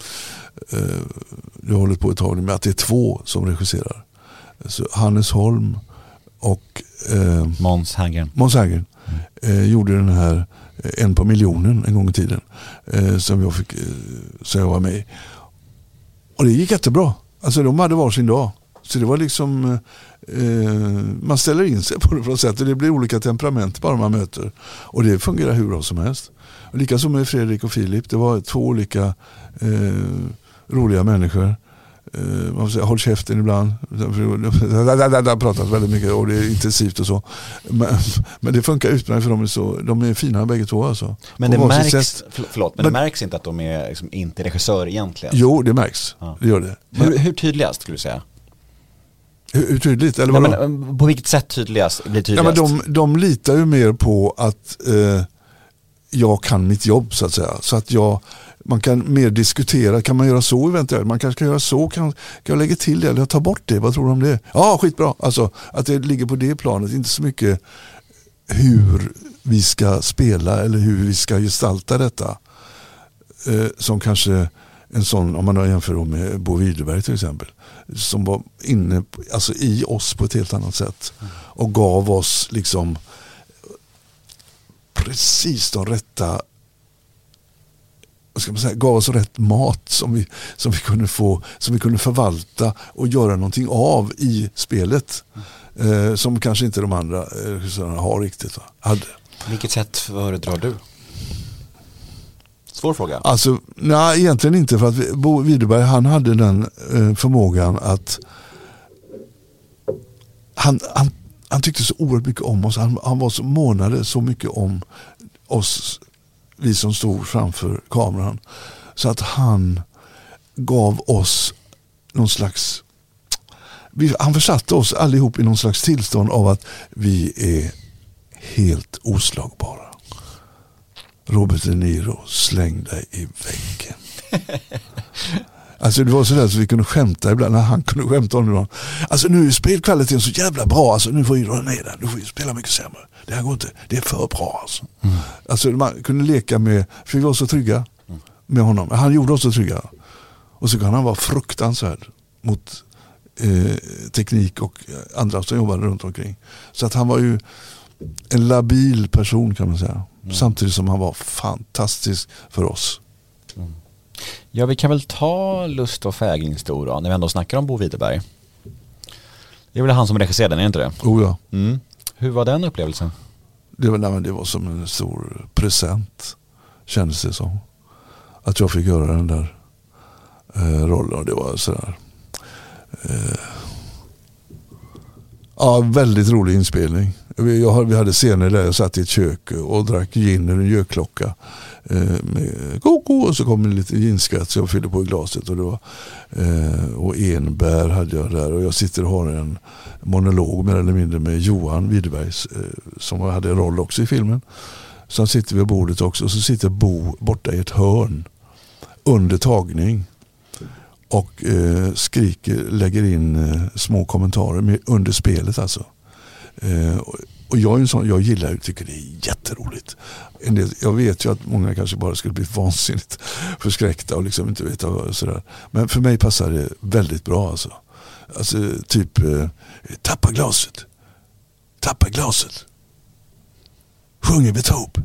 jag har hållit på ett tag med att det är 2 som regisserar. Så Hannes Holm och Måns Herngren gjorde den här En på miljonen en gång i tiden som jag var med i. Och det gick jättebra. Alltså de hade var sin dag. Så det var liksom man ställer in sig på det på något sätt och det blir olika temperament bara man möter. Och det fungerar hur bra som helst. Och likaså med Fredrik och Filip. Det var 2 olika roliga människor. Man får säga, håll käften ibland. Det har pratat väldigt mycket och det är intensivt och så. Men det funkar utmärkt för de är fina bägge 2 alltså. Men det märks, det märks inte att de är liksom inte regissör egentligen? Jo, det märks. Ja. Det gör det. Hur tydligast skulle du säga? Hur tydligt? Eller men på vilket sätt blir tydligast? Ja, men de litar ju mer på att jag kan mitt jobb så att säga. Så att man kan mer diskutera, kan man göra så eventuellt? Man kanske kan göra så, kan jag lägga till det eller ta bort det? Vad tror du om det? Ja, skitbra. Alltså att det ligger på det planet, inte så mycket hur vi ska spela eller hur vi ska gestalta detta som kanske en sån, om man jämför med Bo Widerberg till exempel, som var inne alltså i oss på ett helt annat sätt och gav oss liksom precis de rätta, vad ska man säga, gav oss rätt mat som vi kunde få, som vi kunde förvalta och göra någonting av i spelet, som kanske inte de andra regissörerna har riktigt hade. Vilket sätt föredrar du? Svår fråga. Alltså, nej, egentligen inte, för att Bo Widerberg, han hade den förmågan att han tyckte så oerhört mycket om oss. Han var så månade så mycket om oss, vi som stod framför kameran, så att han gav oss någon slags, han försatte oss allihop i någon slags tillstånd av att vi är helt oslagbara. Robert De Niro, släng dig i väggen. Alltså det var sådär så vi kunde skämta ibland, när han kunde skämta om det. Alltså nu är spelkvaliteten så jävla bra, alltså nu får vi dra ner den, du får ju spela mycket sämre. Det här går inte, det är för bra alltså. Alltså man kunde leka med, för vi var så trygga med honom. Han gjorde oss så trygga. Och så kan han vara fruktansvärd mot teknik och andra som jobbade runt omkring. Så att han var ju en labil person, kan man säga. Samtidigt som han var fantastisk för oss. Ja, vi kan väl ta Lust och fägring stor då, när vi ändå snackar om Bo Widerberg. Det är väl han som regisserade den, är inte det? Oh ja. Hur var den upplevelsen? Det var som en stor present, kändes det som. Att jag fick göra den där rollen, och det var sådär. Ja, väldigt rolig inspelning. Vi hade scener där jag satt i ett kök och drack gin ur en gökklocka med koko, och så kom det lite ginskratt så jag fyllde på i glaset, och det var och enbär hade jag där, och jag sitter och har en monolog mer eller mindre med Johan Widerberg som hade en roll också i filmen. Så sitter vi vid bordet också, och så sitter Bo borta i ett hörn under tagning och lägger in små kommentarer under spelet alltså. Och jag är en sån, tycker det är jätteroligt. Jag vet ju att många kanske bara skulle bli vansinnigt förskräckta och liksom inte veta vad sådär. Men för mig passar det väldigt bra alltså. Alltså typ tappa glaset. Sjunger Beethoven.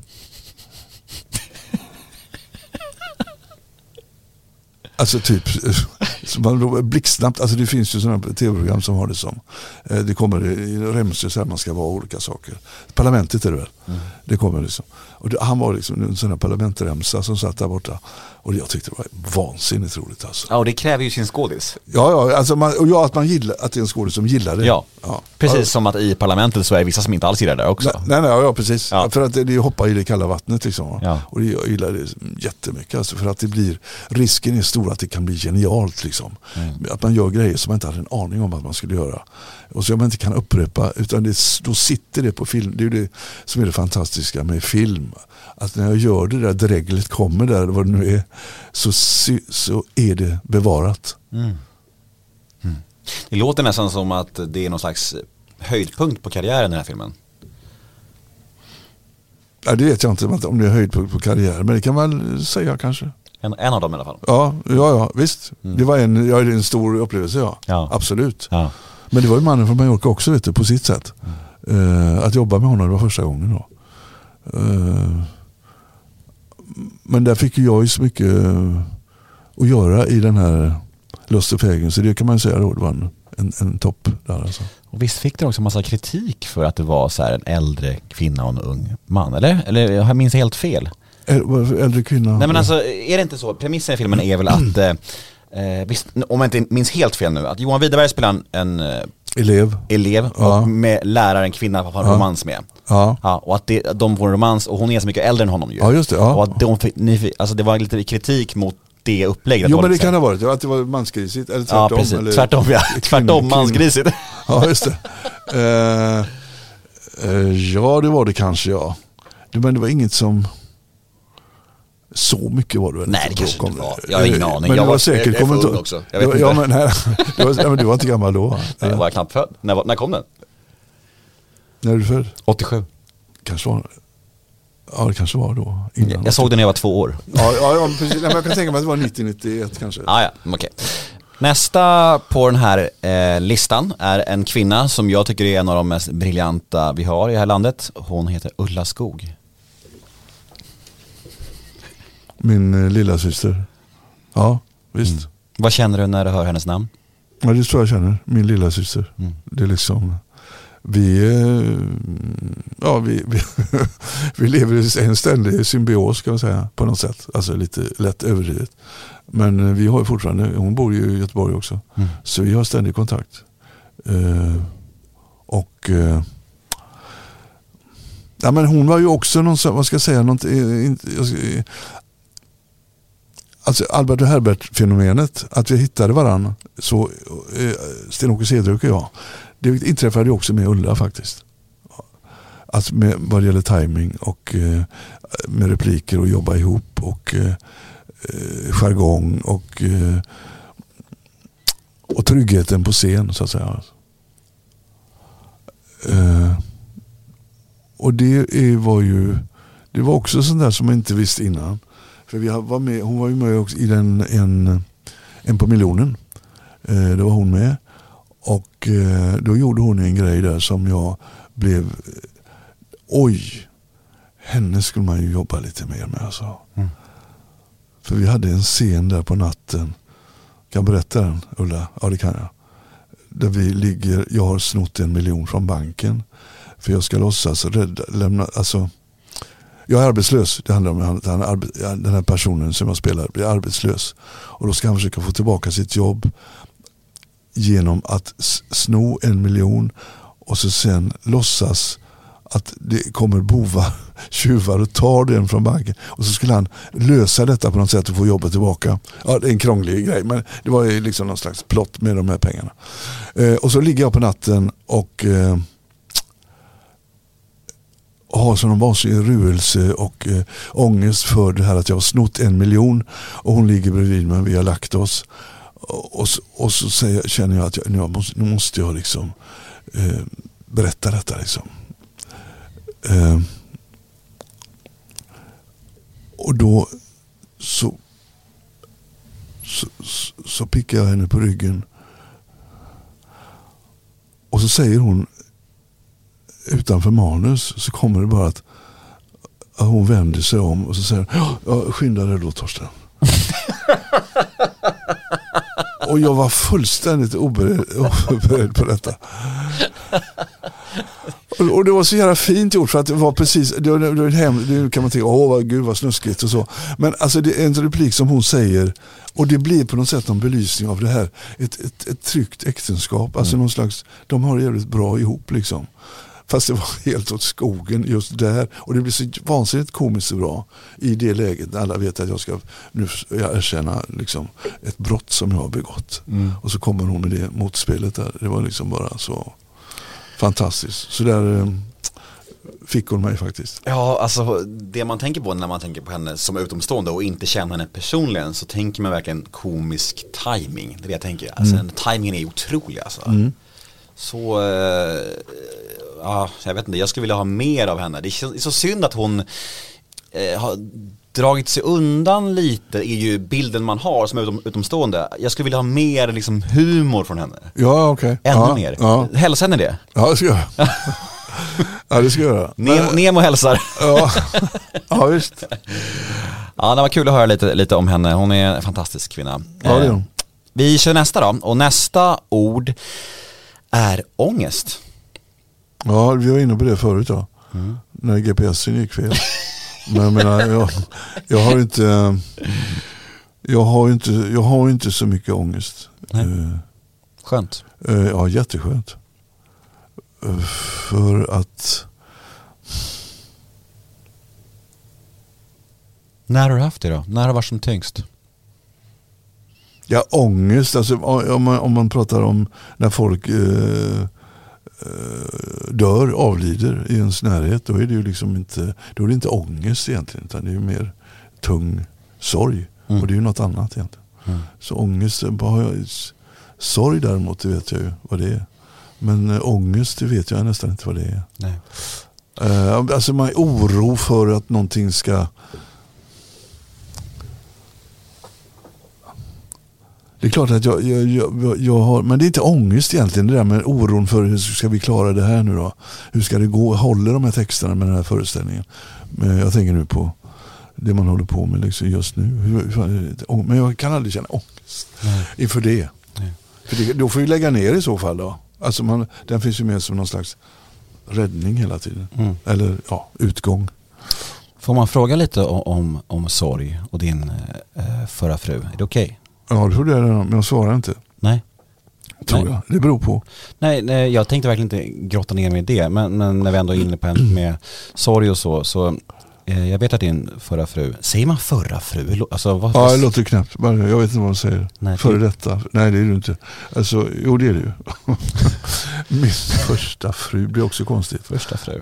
Alltså typ blixtsnabbt, alltså det finns ju sådana tv-program som har det som det kommer i remsor så här, man ska vara olika saker. Parlamentet är det väl. Det kommer liksom. Och han var liksom en sån här parlamentremsa som satt där borta, och jag tyckte det var vansinnigt roligt alltså. Ja, och det kräver ju sin skådis. Ja, alltså att man gillar, att det är en skådis som gillar det. Ja. Precis som att i parlamentet så är vissa som inte alls gillar det också. Nej, precis. Ja. För att det hoppar i det kalla vattnet liksom. Ja. Och jag gillar det jättemycket alltså, för att det blir, risken är stor att det kan bli genialt liksom. Att man gör grejer som man inte hade en aning om att man skulle göra. Och så man inte kan upprepa, utan då sitter det på film. Det är ju det som är det fantastiska med film. Att när jag gör det där dreglet kommer där, vad det nu är, så är det bevarat. Det låter nästan som att det är någon slags höjdpunkt på karriären i den här filmen. Ja, det vet jag inte om det är höjdpunkt på karriären, men det kan man säga kanske. En av dem i alla fall. Ja, visst. Det var en stor upplevelse, ja. Absolut. Ja. Men det var ju mannen från Mallorca också, vet du, på sitt sätt. Att jobba med honom, det var första gången då. Men där fick jag ju så mycket att göra i den här Lust och fägring, så det kan man säga då, det var en topp där alltså. Och visst fick det också en massa kritik för att det var så här en äldre kvinna och en ung man, eller jag minns helt fel? Äldre kvinna? Nej, men alltså, är det inte så? Premissen i filmen är väl att visst, om jag inte minns helt fel nu, att Johan Widerberg spelar en elev och med läraren kvinna på en romans med. Ja, och att de får en romans, och hon är så mycket äldre än honom ju. Ja, just det. Ja. Och att alltså det var lite kritik mot det upplägget. Jo, men det kan ha varit att det var mansgrisigt, eller tvärtom. Ja, precis. Eller tvärtom mansgrisigt. Ja, just det. Ja, det var det kanske, ja. Men det var inget som... Så mycket var det väl. Nej, det kanske inte var. Jag har ingen aning. Men jag var säkert ung också. Jag vet inte. Men du var inte gammal då. Nej, jag var knappt född. När kom den? När är du född? 87. Kanske var det. Ja, det kanske var då. Innan. Jag såg den när jag var 2 år. Ja, precis. Nej, men jag kan tänka mig att det var 90-91 kanske. Ja, okej. Nästa på den här listan är en kvinna som jag tycker är en av de mest briljanta vi har i det här landet. Hon heter Ulla Skog. Min lilla syster. Ja, visst. Vad känner du när du hör hennes namn? Ja, det tror jag känner. Min lilla syster. Det är liksom... Vi lever i en ständig symbios, kan man säga, på något sätt. Alltså lite lätt överdrivet. Men vi har ju fortfarande, hon bor ju i Göteborg också. Så vi har ständig kontakt. Ja, men hon var ju också någon, vad ska jag säga, alltså Albert och Herbert-fenomenet, att vi hittade varandra, så Sten-Åke Cederhök och jag, det inträffade ju också med Ulla faktiskt. Att med vad det gäller timing och med repliker och jobba ihop och jargong och tryggheten på scen, så att säga. Och det var också sånt där som man inte visste innan. För hon var ju med också i en på miljonen. Det var hon med. Och då gjorde hon en grej där som jag blev... Oj! Henne skulle man ju jobba lite mer med, alltså. För vi hade en scen där på natten. Kan jag berätta den, Ulla? Ja, det kan jag. Där jag har snott 1 miljon från banken. För jag ska låtsas lämna... Jag är arbetslös. Det handlar om att den här personen som jag spelar blir arbetslös. Och då ska han försöka få tillbaka sitt jobb genom att sno 1 miljon och så sen låtsas att det kommer tjuvar och tar den från banken. Och så skulle han lösa detta på något sätt och få jobbet tillbaka. Ja, det är en krånglig grej, men det var ju liksom någon slags plott med de här pengarna. Och så ligger jag på natten och har sån vansinnig ruelse och ångest för det här att jag har snott 1 miljon och hon ligger bredvid mig, vi har lagt oss. Och så känner jag att nu måste jag liksom berätta detta liksom. Och då så pickar jag henne på ryggen och så säger hon utanför manus, så kommer det bara att hon vänder sig om och så säger hon, skynda dig då, Torsten. Och jag var fullständigt oberedd på detta. Och det var så jävla fint gjort, för att det var precis, det kan man tänka, gud vad snuskigt och så. Men alltså det är en replik som hon säger, och det blir på något sätt en belysning av det här, ett tryggt äktenskap, alltså någon slags, de har det jävligt bra ihop liksom. Fast det var helt åt skogen just där. Och det blir så vansinnigt komiskt och bra i det läget när alla vet att jag ska nu erkänna liksom ett brott som jag har begått. Och så kommer hon med det motspelet där. Det var liksom bara så fantastiskt. Så där fick hon mig faktiskt. Ja, alltså det man tänker på när man tänker på henne som utomstående och inte känner henne personligen, så tänker man verkligen komisk timing. Det är det jag tänker. Alltså timingen är otrolig alltså. Så ja, jag vet inte, jag skulle vilja ha mer av henne. Det är så synd att hon har dragit sig undan lite, är ju bilden man har som utomstående. Jag skulle vilja ha mer liksom humor från henne. Ja, okej. Ännu mer. Ja. Hälsa henne det. Ja, det ska jag. Ja, det ska jag göra. Nemo hälsar. Ja, visst. Ja, det var kul att höra lite om henne. Hon är en fantastisk kvinna. Ja, det är hon. Vi kör nästa då. Och nästa ord är ångest. Ja, vi var inne på det förut då. När GPSen gick fel. Men jag menar, jag har inte så mycket ångest. Skönt. Ja, jätteskönt. För att... När har du haft det då? När har det varit som tyngst? Ja, ångest. Alltså, om man pratar om när folk avlider i ens närhet, då är det ju liksom inte, då är det inte ångest egentligen, utan det är ju mer tung sorg. Och det är ju något annat egentligen. Så ångest, sorg däremot, det vet jag ju vad det är. Men ångest, det vet jag nästan inte vad det är. Nej. Alltså man är oro för att någonting ska... Det är klart att jag har... Men det är inte ångest egentligen, det där med oron för hur ska vi klara det här nu då? Hur ska det gå? Håller de här texterna med den här föreställningen? Men jag tänker nu på det man håller på med liksom just nu. Men jag kan aldrig känna ångest inför det. Nej. För då får vi lägga ner i så fall då. Alltså den finns ju med som någon slags räddning hela tiden. Eller utgång. Får man fråga lite om sorg och din förra fru? Är det okej? Ja, det tror jag, men jag svarar inte. Nej. Tror jag. Det beror på. Nej, jag tänkte verkligen inte grotta ner mig i det. Men när vi ändå är inne på med sorg och så jag vet att din förra fru... Säger man förra fru? Alltså, ja, det låter knappt. Jag vet inte vad man säger. Nej, före detta. Nej, det är det inte. Alltså, jo, det är det ju. Min första fru blir också konstigt. Första fru?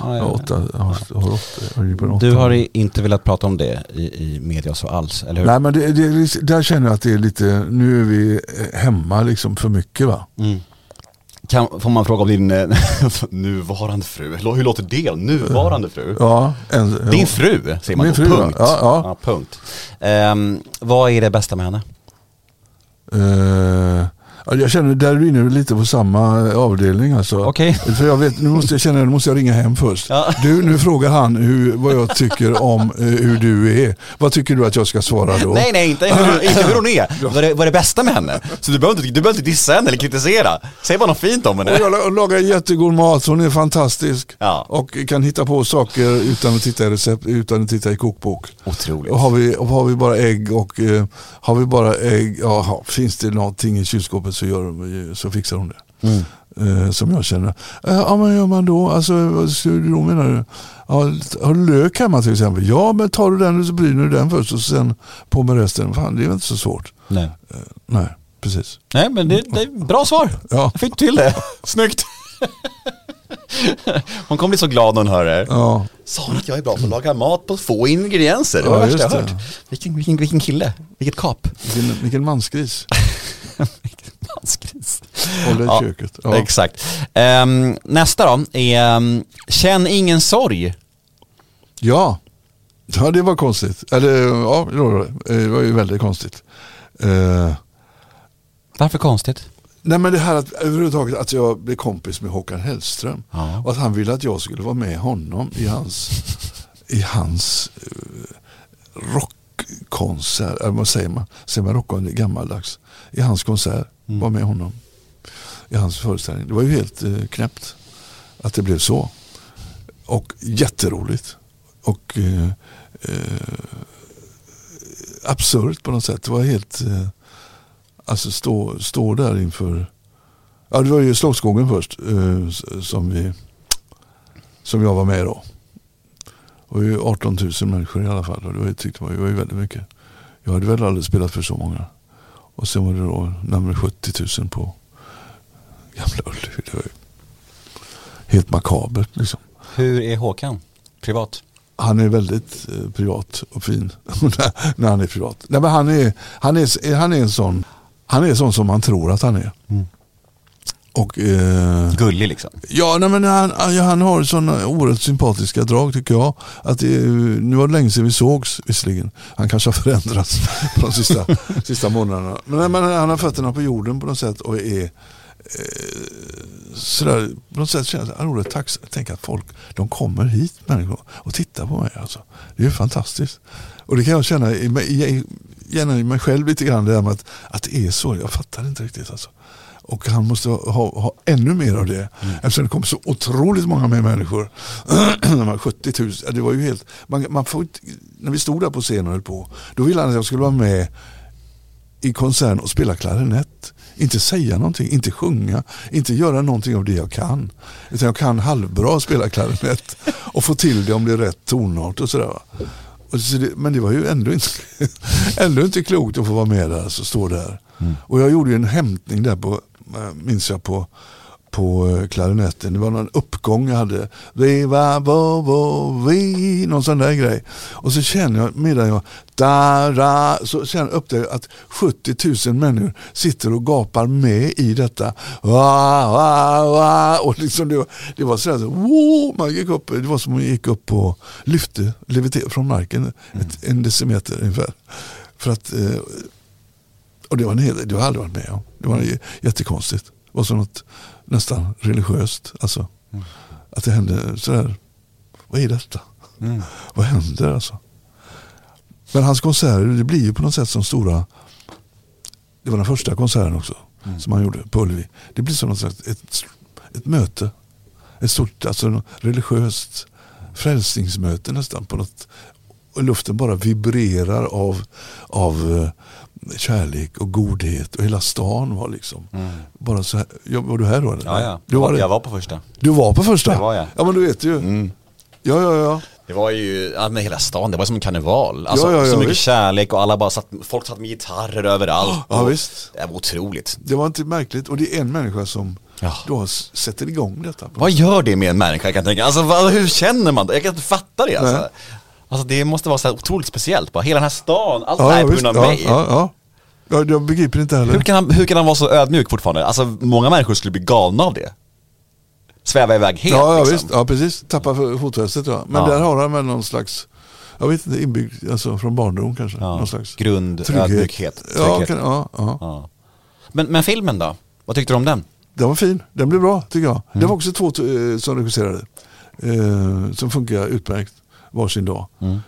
Du har inte velat prata om det i media så alls, eller hur? Nej, men där känner jag att det är lite... Nu är vi hemma liksom för mycket, va? Mm. Får man fråga om din nuvarande fru? Hur låter det? Nuvarande fru? Ja. Din fru, säger man. Min fru, punkt. Ja, punkt. Vad är det bästa med henne? Jag känner där du är inne lite på samma avdelning alltså. Okay. För jag vet, nu måste jag ringa hem först. Ja. Nu frågar han vad jag tycker om hur du är. Vad tycker du att jag ska svara då? Nej, inte hur hon är. Vad är det bästa med henne? Så du behöver inte dissa henne eller kritisera. Säg bara något fint om henne. Och jag lagar jättegod mat, hon är fantastisk. Ja. Och kan hitta på saker utan att titta i recept, utan att titta i kokbok. Otroligt. Och har vi bara ägg finns det någonting i kylskåpet så fixar hon det. Som jag känner. Ja, men gör man då? Alltså, vad då menar du? Ja, har du lök hemma till exempel? Ja, men tar du den och så bryner du den först och sen på med resten. Fan, det är inte så svårt. Nej, precis. Nej, men det är bra svar. Ja. Jag fick till det. Snyggt. Hon kommer bli så glad när hon hör det. Ja. Sa hon att jag är bra på att laga mat på få ingredienser? Det var värsta jag hört. Vilken kille. Vilket kap. Vilken mansgris. Mansgris. Håller i köket. Ja. Exakt. Nästa då är känn ingen sorg. Ja, det var konstigt. Eller det var ju väldigt konstigt. Varför konstigt? Nej, men det här överhuvudtaget att jag blev kompis med Håkan Hellström och att han ville att jag skulle vara med honom i hans rockkonsert, eller vad säger man rockkonsert, det är gammaldags, i hans konsert, var med honom i hans föreställning. Det var ju helt knäppt att det blev så, och jätteroligt och absurt på något sätt. Det var helt alltså stå där inför... Ja, det var ju Slottsskogen först som jag var med då. Det var ju 18 000 människor i alla fall. Och det var ju väldigt mycket. Jag hade väl aldrig spelat för så många. Och sen var det då närmare 70 000 på Gamla Ullevi. Det var ju helt makabert liksom. Hur är Håkan privat? Han är väldigt privat och fin när han är privat. Nej, men han är en sån. Han är sån som man tror att han är. Och gullig liksom. Ja, nej, men han har såna oerhört sympatiska drag tycker jag. Att nu var det länge sedan vi sågs visserligen. Han kanske har förändrats på de sista månaderna. Men han har fötterna på jorden på något sätt och är sådär, på något sätt känns det oerhört tacksam. Tänk att folk, de kommer hit människor och tittar på mig alltså. Det är ju fantastiskt. Och det kan jag känna gärna i mig själv lite grann, det här med att det är så. Jag fattar inte riktigt alltså. Och han måste ha ännu mer av det. Eftersom det kommer så otroligt många mer människor. 70 000. Det var ju helt... Man får inte, när vi stod där på scenen och höll på, då ville han att jag skulle vara med i konserten och spela klarinett. Inte säga någonting, inte sjunga, inte göra någonting av det jag kan. Utan jag kan halvbra spela klarinett och få till det om det är rätt tonart och sådär. Men det var ju ändå inte klokt att få vara med där, så stå där. Och jag gjorde ju en hämtning där minns jag på på klarinetten. Det var någon uppgång jag hade. Någon sån där grej. Och så känner jag medan jag så känner jag upp det att 70 000 människor sitter och gapar med i detta. Och liksom det var sådär man gick upp, det var som om man gick upp och lyfte från marken en decimeter ungefär. För att och det har aldrig varit med om. Det var jättekonstigt. Det var så något nästan religiöst. Alltså, att det hände sådär. Vad är detta? Vad händer alltså? Men hans konserter, det blir ju på något sätt som stora. Det var den första konserten också som han gjorde på Ullevi. Det blir som något slags ett möte. Ett stort, alltså religiöst frälsningsmöte nästan på något. Och luften bara vibrerar av kärlek och godhet och hela stan var liksom bara så här. Var du här då? Eller? Ja. Jag var på första. Du var på första? Det var jag. Ja, men du vet ju. Ja. Det var ju med hela stan, det var som en karneval. Alltså, så mycket visst. Kärlek och alla bara folk satt med gitarrer överallt. Ja, visst. Det var otroligt. Det var inte märkligt. Och det är en människa som då sätter igång detta. Vad gör det med en människa? Jag kan tänka. Alltså, hur känner man det? Jag kan inte fatta det. Alltså, det måste vara så här otroligt speciellt. Bara hela den här stan, allt det här är på grund av mig. Ja, jag begriper inte heller. Hur kan han vara så ödmjuk fortfarande? Alltså, många människor skulle bli galna av det. Sväva iväg helt. Ja, liksom. Visst. Ja, precis. Tappa fotfästet. Ja. Men där har han väl någon slags, jag vet inte, inbyggd, alltså från barndom kanske. Någon slags ödmjukhet. Ja. Men filmen då? Vad tyckte du om den? Den var fin. Den blev bra, tycker jag. Det var också 2 som regisserade. Som funkar utmärkt varsin dag.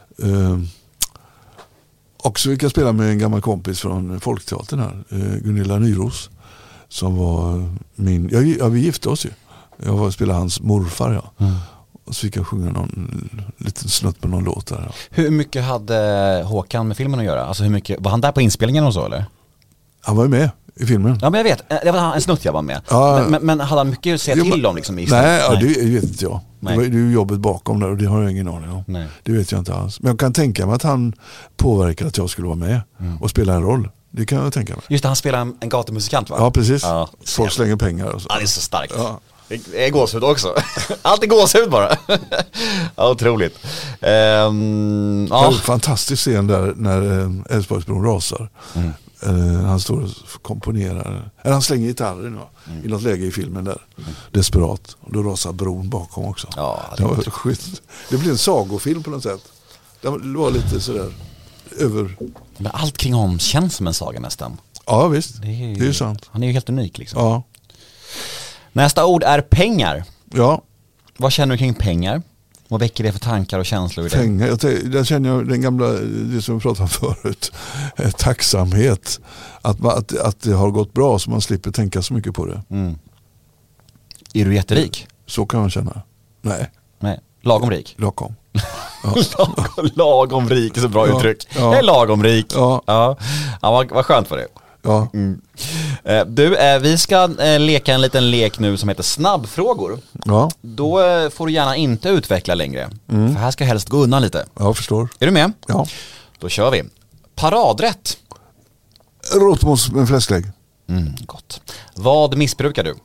Och så fick jag spela med en gammal kompis från Folkteatern här. Gunilla Nyros. Som var vi gifte oss ju. Jag spelade hans morfar, och så fick jag sjunga någon liten snutt på någon låt där. Ja. Hur mycket hade Håkan med filmen att göra? Alltså hur mycket, var han där på inspelningen och så eller? Han var ju med i filmen. Ja, men jag vet, det var en snutt jag var med. Men hade han mycket att säga till om liksom i Nej, det vet inte jag. Det är ju jobbet bakom där och det har jag ingen aning om. Nej. Det vet jag inte alls. Men jag kan tänka mig att han påverkade att jag skulle vara med och spela en roll. Det kan jag tänka mig. Just det, han spelar en gatumusikant, va? Ja, precis. Ja, folk slänger pengar och så. Ja, det är så starkt. Ja. Det är gåshud också. Allt är gåshud bara. Ja, otroligt. Fantastisk scen där när Älvsborgsbron rasar. Han står och komponerar. Eller han slänger gitarren i något läge i filmen där. Desperat. Och då rasar bron bakom också. Ja, det blir en sagofilm på något sätt. Det var lite sådär Men allt kring honom känns som en saga nästan. Ja, visst. Det är ju sant. Han är ju helt unik liksom. Ja. Nästa ord är pengar. Ja. Vad känner du kring pengar? Vad väcker det för tankar och känslor i det? Pengar, där känner jag den gamla, det som vi pratade om förut, tacksamhet. Att det har gått bra så man slipper tänka så mycket på det. Är du jätterik? Så kan man känna. Nej. Lagom rik? Lagom. Ja. Lagom rik är så bra uttryck. Ja. Jag är lagom rik. Ja, vad skönt för det. Ja. Du, vi ska leka en liten lek nu som heter snabbfrågor. Ja. Då får du gärna inte utveckla längre. För här ska helst gå undan lite. Jag förstår. Är du med? Ja. Då kör vi. Paradrätt. Råtmos med fläsklägg. Gott. Vad missbrukar du?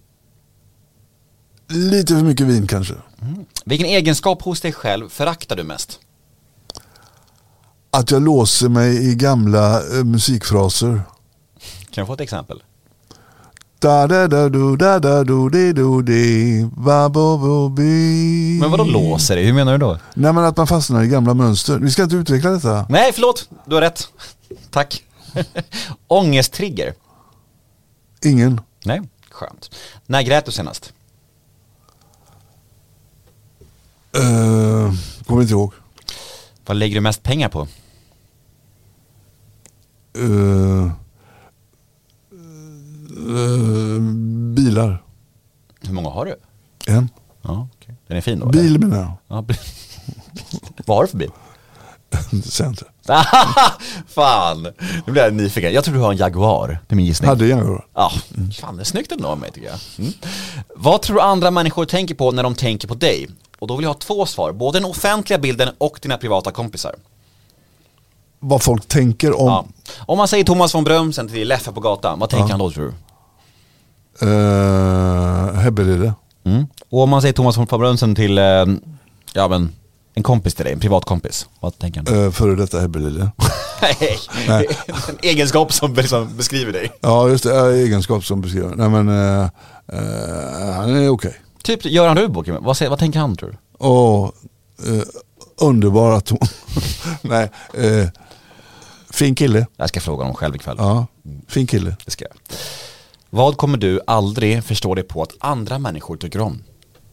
Lite för mycket vin kanske. Vilken egenskap hos dig själv föraktar du mest? Att jag låser mig i gamla musikfraser. Kan jag få ett exempel? Da da da do da da do de do de ba bo bo bi. Men vadå låser det? Hur menar du då? Nej, men att man fastnar i gamla mönster. Vi ska inte utveckla detta. Nej, förlåt. Du har rätt. Tack. Ångesttrigger. Ingen. Nej, skönt. När grät du senast? Kommer inte ihåg. Vad lägger du mest pengar på? Bilar. Hur många har du? En. Ja, okay. Den är fin då? Bil menar jag. Ja, vad har du för bil? Center. Fan, nu blir jag nyfiken. Jag tror du har en Jaguar. Det är min gissning. Hade Jaguar. Ja, fan, det är snyggt ändå av mig tycker jag. Vad tror du andra människor tänker på när de tänker på dig? Och då vill jag ha 2 svar. Både den offentliga bilden och dina privata kompisar. Vad folk tänker om... Ja. Om man säger Thomas von Brömsen till Leffe på gatan, vad tänker han då tror du? Hebbelide. Och om man säger Thomas von Brömsen till en kompis till dig, en privat kompis, vad tänker han? Före detta Hebbelide. Nej. En egenskap som beskriver dig. Ja, just det, egenskap som beskriver. Nej, men han är okej. Typ Göran Rudbo, vad tänker han, tror du? Underbara ton. Nej, fin kille. Jag ska fråga honom själv ikväll. Ja, fin kille. Det ska jag. Vad kommer du aldrig förstå dig på att andra människor tycker om?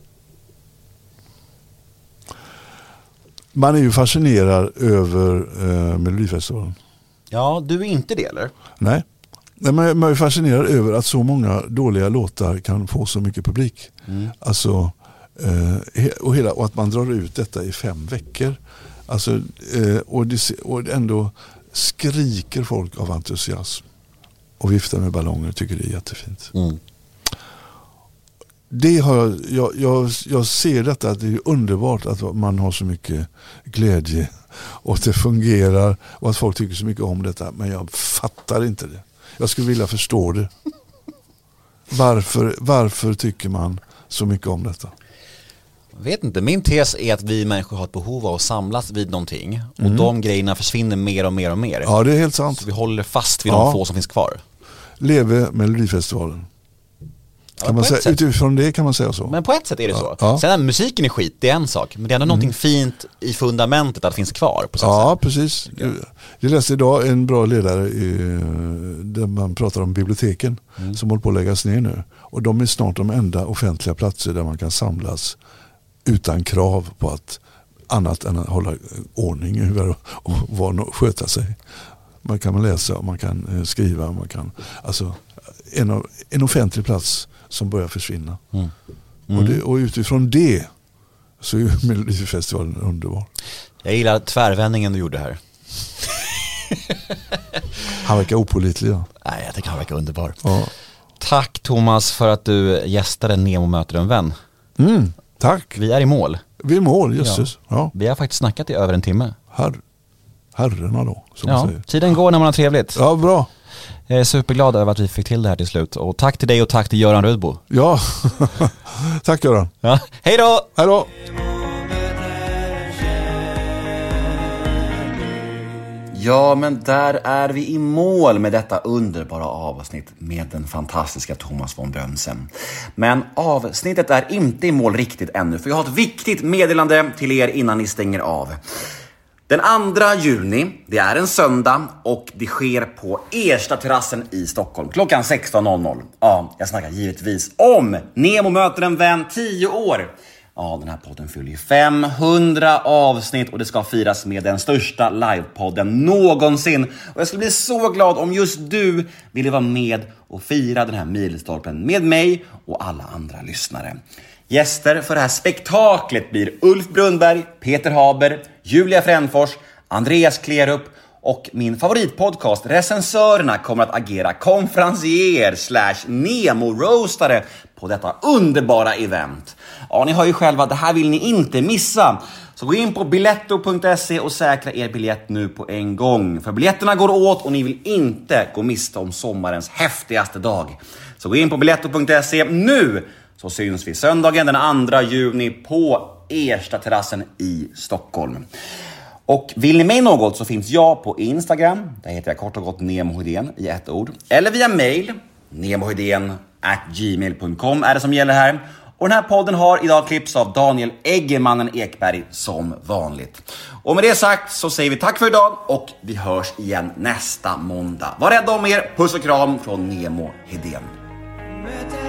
Man är ju fascinerad över Melodifestivalen. Ja, du är inte det, eller? Nej. Man är fascinerad över att så många dåliga låtar kan få så mycket publik. Alltså, och att man drar ut detta i 5 veckor. Alltså, och ändå skriker folk av entusiasm. Och viftar med ballonger, tycker det är jättefint. Det har jag ser detta, att det är underbart att man har så mycket glädje och att det fungerar och att folk tycker så mycket om detta, men jag fattar inte det. Jag skulle vilja förstå det. Varför tycker man så mycket om detta? Jag vet inte, min tes är att vi människor har ett behov av att samlas vid någonting och de grejerna försvinner mer och mer och mer. Ja, det är helt sant. Så vi håller fast vid de få som finns kvar. Leve Melodifestivalen. Kan man säga, utifrån det kan man säga så. Men på ett sätt är det så. Ja. Sen är musiken är skit, det är en sak. Men det är ändå någonting fint i fundamentet att det finns kvar på sätt. Ja, precis. Jag läste idag en bra ledare där man pratar om biblioteken som håller på att läggas ner nu. Och de är snart de enda offentliga platser där man kan samlas utan krav på att annat än att hålla ordning och sköta sig. Man kan läsa, man kan skriva, man kan, alltså en offentlig plats som börjar försvinna. Och utifrån det så är Melodifestivalen underbar. Jag gillar tvärvändningen du gjorde här. Han verkar opålitlig. Ja. Nej, jag tycker han verkar underbar. Ja. Tack Thomas för att du gästade Nemo möter en vän. Tack. Vi är i mål. Vi är i mål, jösses. Ja. Vi har faktiskt snackat i över en timme. Herrarna då, som man säger. Tiden går när man har trevligt. Ja, bra. Jag är superglad över att vi fick till det här till slut. Och tack till dig och tack till Göran Rudbo. Ja, tack Göran. Ja. Hej då! Hej då! Ja, men där är vi i mål med detta underbara avsnitt med den fantastiska Thomas von Brömsen. Men avsnittet är inte i mål riktigt ännu, för jag har ett viktigt meddelande till er innan ni stänger av. Den 2 juni, det är en söndag och det sker på Ersta-terrassen i Stockholm klockan 16.00. Ja, jag snackar givetvis om Nemo möter en vän 10 år. Ja, den här podden fyller 500 avsnitt och det ska firas med den största livepodden någonsin. Och jag skulle bli så glad om just du ville vara med och fira den här milstolpen med mig och alla andra lyssnare. Gäster för det här spektaklet blir Ulf Brunnberg, Peter Haber, Julia Fränfors, Andreas Klerup och min favoritpodcast Recensörerna kommer att agera konferencier / Nemo-roastare på detta underbara event. Ja, ni hör ju själva, det här vill ni inte missa. Så gå in på biletto.se och säkra er biljett nu på en gång. För biljetterna går åt och ni vill inte gå miste om sommarens häftigaste dag. Så gå in på biletto.se nu, så syns vi söndagen den 2 juni på Ersta-terrassen i Stockholm. Och vill ni mig något så finns jag på Instagram. Där heter jag kort och gott Nemo Hedén i ett ord. Eller via mail. nemohedén@gmail.com är det som gäller här. Och den här podden har idag klipps av Daniel Eggermannen Ekberg som vanligt. Och med det sagt så säger vi tack för idag och vi hörs igen nästa måndag. Var rädda om er. Puss och kram från Nemo Hedén.